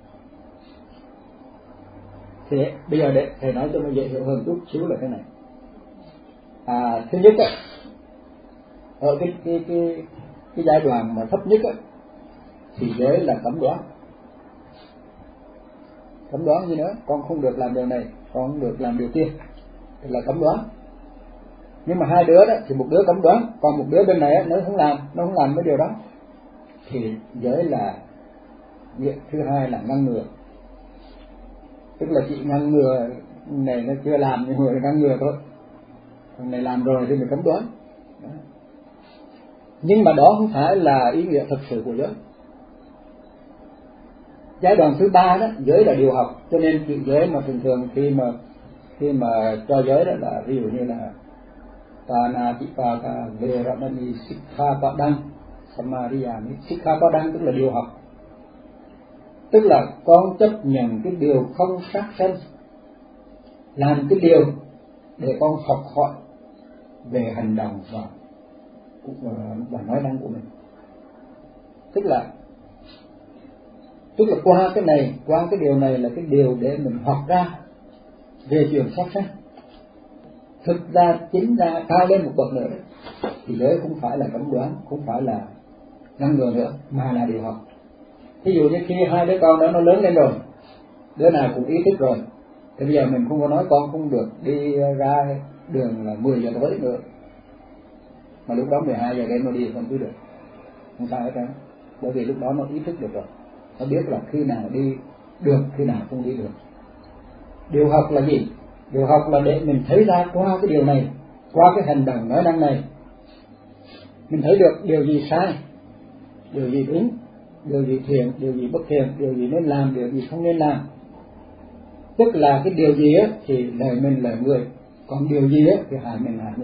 Thì bây giờ để thầy nói cho nó dễ hiểu hơn chút xíu là thế này. Thứ nhất á, ở cái giai đoạn mà thấp nhất á, thì giới là cấm đoán. cấm đoán gì nữa, con không được làm điều này, con không được làm điều kia, tức là cấm đoán. Nhưng mà hai đứa đó thì một đứa cấm đoán, còn một đứa bên này nó không làm cái điều đó, thì giới là việc thứ hai là ngăn ngừa. Tức là chị ngăn ngừa này nó chưa làm nhưng mà ngăn ngừa thôi, thằng này làm rồi thì mình cấm đoán đó. Nhưng mà đó không phải là ý nghĩa thực sự của giới. Giai đoạn thứ ba đó, giới là điều học, cho nên chữ giới mà thường khi mà cho giới đó là ví dụ như là Panatipata Veramani Sikkhapadang Samadhiyami. Sikkhapadang tức là điều học, tức là con chấp nhận cái điều không sát sanh, làm cái điều để con học hỏi về hành động và nói năng của mình. Tức là qua cái này, qua cái điều này là cái điều để mình học ra về chuyện sát sanh. Thực ra chính ra cao lên một bậc nữa thì giới không phải là cấm đoán, không phải là ngăn ngừa nữa, mà là điều học. Ví dụ như khi hai đứa con đó nó lớn lên rồi, đứa nào cũng ý thức rồi, thì bây giờ mình không có nói con không được đi ra đường là 10 giờ tối nữa, mà lúc đó 12 giờ đêm nó đi không cứ được, không sao hết trơn. Bởi vì lúc đó nó ý thức được rồi, nó biết là khi nào đi được, khi nào không đi được. Điều học là gì? Điều học là để mình thấy ra qua cái điều này, qua cái hành động nói năng này, mình thấy được điều gì sai, điều gì đúng, điều gì thiện, điều gì bất thiện, điều gì nên làm, điều gì không nên làm. Tức là cái điều gì á thì lợi mình lợi người, còn điều gì á thì hại mình hại người.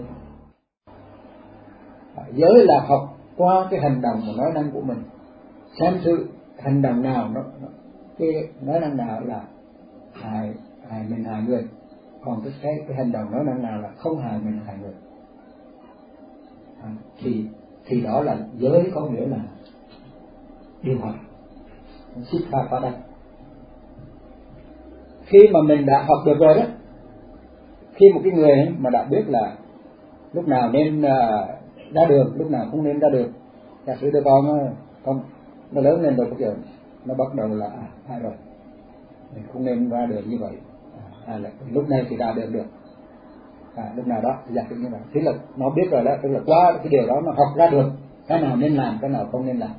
Giới là học qua cái hành động và nói năng của mình, xem sự hành động nào cái nói năng nào là hại mình hại người, còn cái hành động nói năng nào là không hại mình hại người. Thì đó là giới, có nghĩa là điều học, Sikkhapada. Khi mà mình đã học được rồi đó, khi một cái người mà đã biết là lúc nào nên ra đường, lúc nào không nên ra đường, giả sử đứa con nó lớn lên rồi, bây giờ nó bắt đầu là hay rồi, mình không nên ra đường như vậy, là lúc này thì ra đường được, lúc nào đó giả sử như vậy, thế là nó biết rồi đó, tức là qua cái điều đó nó học ra được cái nào nên làm, cái nào không nên làm.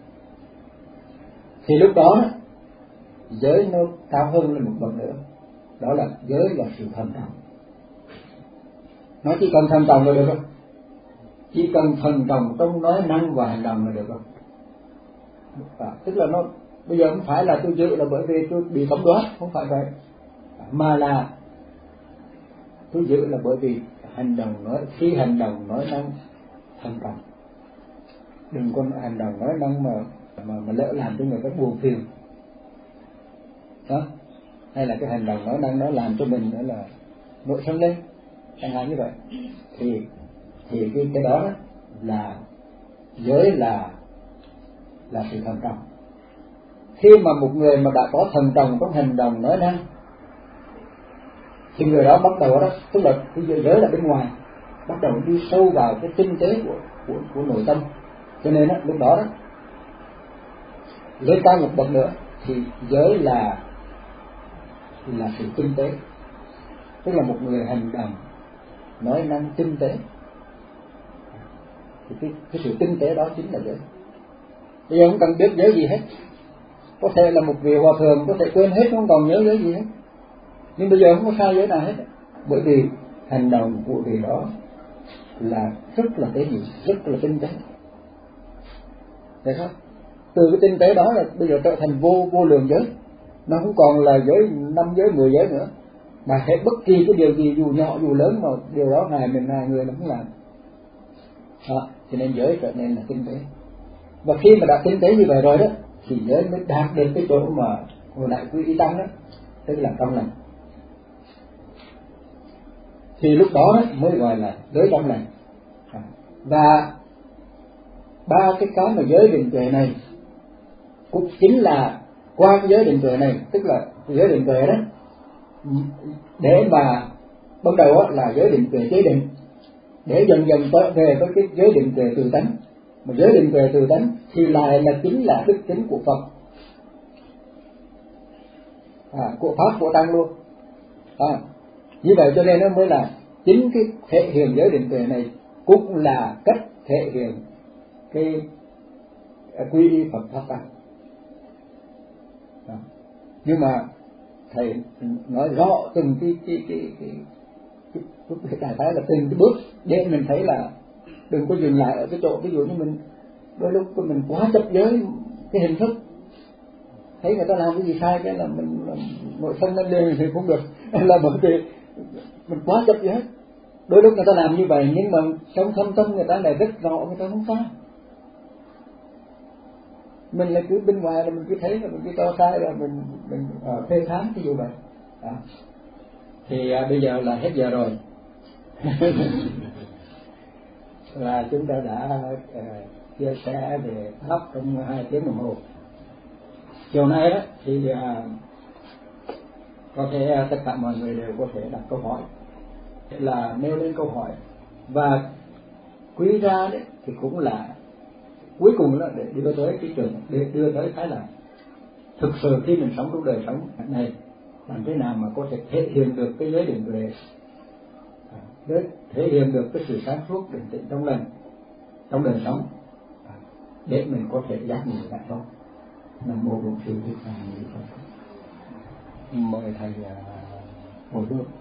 Thì lúc đó giới nó cao hơn lên một bậc nữa, đó là giới là sự thần trọng. Nó chỉ cần thần trọng là được không? Chỉ cần thần trọng trong nói năng và hành động là được không? Tức là nó bây giờ không phải là tôi giữ là bởi vì tôi bị cấm đoán, không phải vậy, mà là tôi giữ là bởi vì khi hành động nói năng thần trọng. Đừng có hành động nói năng mà lỡ làm cho người ta buồn phiền đó, hay là cái hành động nói năng nó làm cho mình nữa là nổi sân lên, chẳng hạn như vậy, thì cái đó là giới là sự thần trọng. Khi mà một người mà đã có thần trọng trong hành động nói năng thì người đó bắt đầu đó, tức là cái giới là bên ngoài, bắt đầu đi sâu vào cái tinh tế của nội tâm. Cho nên lúc đó lên cao một bậc nữa thì giới là sự tinh tế, tức là một người hành động nói năng tinh tế, thì cái sự tinh tế đó chính là giới. Bây giờ không cần biết giới gì hết, có thể là một vị hòa thượng có thể quên hết, không còn nhớ giới gì hết, nhưng bây giờ không có sai giới nào hết, bởi vì hành động của vị đó là rất là tế nhị, rất là tinh tế. Thấy không? Từ cái tinh tế đó là bây giờ trở thành vô lượng giới, nó không còn là giới 5 giới 10 giới nữa, mà hết bất kỳ cái điều gì dù nhỏ dù lớn mà điều đó hại mình hại người nó không làm. Cho nên giới trở nên là tinh tế. Và khi mà đã tinh tế như vậy rồi đó thì giới mới đạt được cái chỗ mà hồi nãy quý y tăng đó, tức là trong lành. Thì lúc đó mới gọi là giới trong lành. Và ba cái mà giới định tuệ này cũng chính là qua cái giới định tuệ này, tức là giới định tuệ đó, để mà ban đầu là giới định tuệ chế định, để dần dần về với cái giới định tuệ tự tánh. Mà giới định tuệ tự tánh thì lại là chính là đức tính của Phật. của pháp của tăng luôn. Như vậy cho nên nó mới là chính cái thể hiện giới định tuệ này cũng là cách thể hiện cái quy y Phật pháp tăng. Nhưng mà thầy nói rõ từng cái đại khái là từng cái bước để mình thấy là đừng có dừng lại ở cái chỗ, ví dụ như mình đôi lúc mình quá chấp giới cái hình thức, thấy người ta làm cái gì sai cái là mình nội sân lên liền thì không được, là bởi vì mình quá chấp giới. Đôi lúc người ta làm như vậy nhưng mà trong thâm tâm người ta lại rất rõ người ta không sai, mình lại cứ bên ngoài là mình cứ thấy là mình cứ cho sai là mình phê phán ví dụ vậy. Thì bây giờ là hết giờ rồi. Và chúng ta đã chia sẻ về pháp trong 2 tiếng đồng hồ. Chiều nay đó thì có thể tất cả mọi người đều có thể đặt câu hỏi, là nêu lên câu hỏi, và quý ra đấy thì cũng là cuối cùng là để đưa tới cái trường, để đưa tới cái là thực sự khi mình sống trong đời sống này làm thế nào mà có thể thể hiện được cái giới định tuệ, để thể hiện được cái sự sáng suốt định tĩnh trong lành trong đời sống, để mình có thể giác ngộ lại thôi. Nam mô Bổn Sư Thích Ca Mâu Ni Phật. Mời thầy hồi hướng.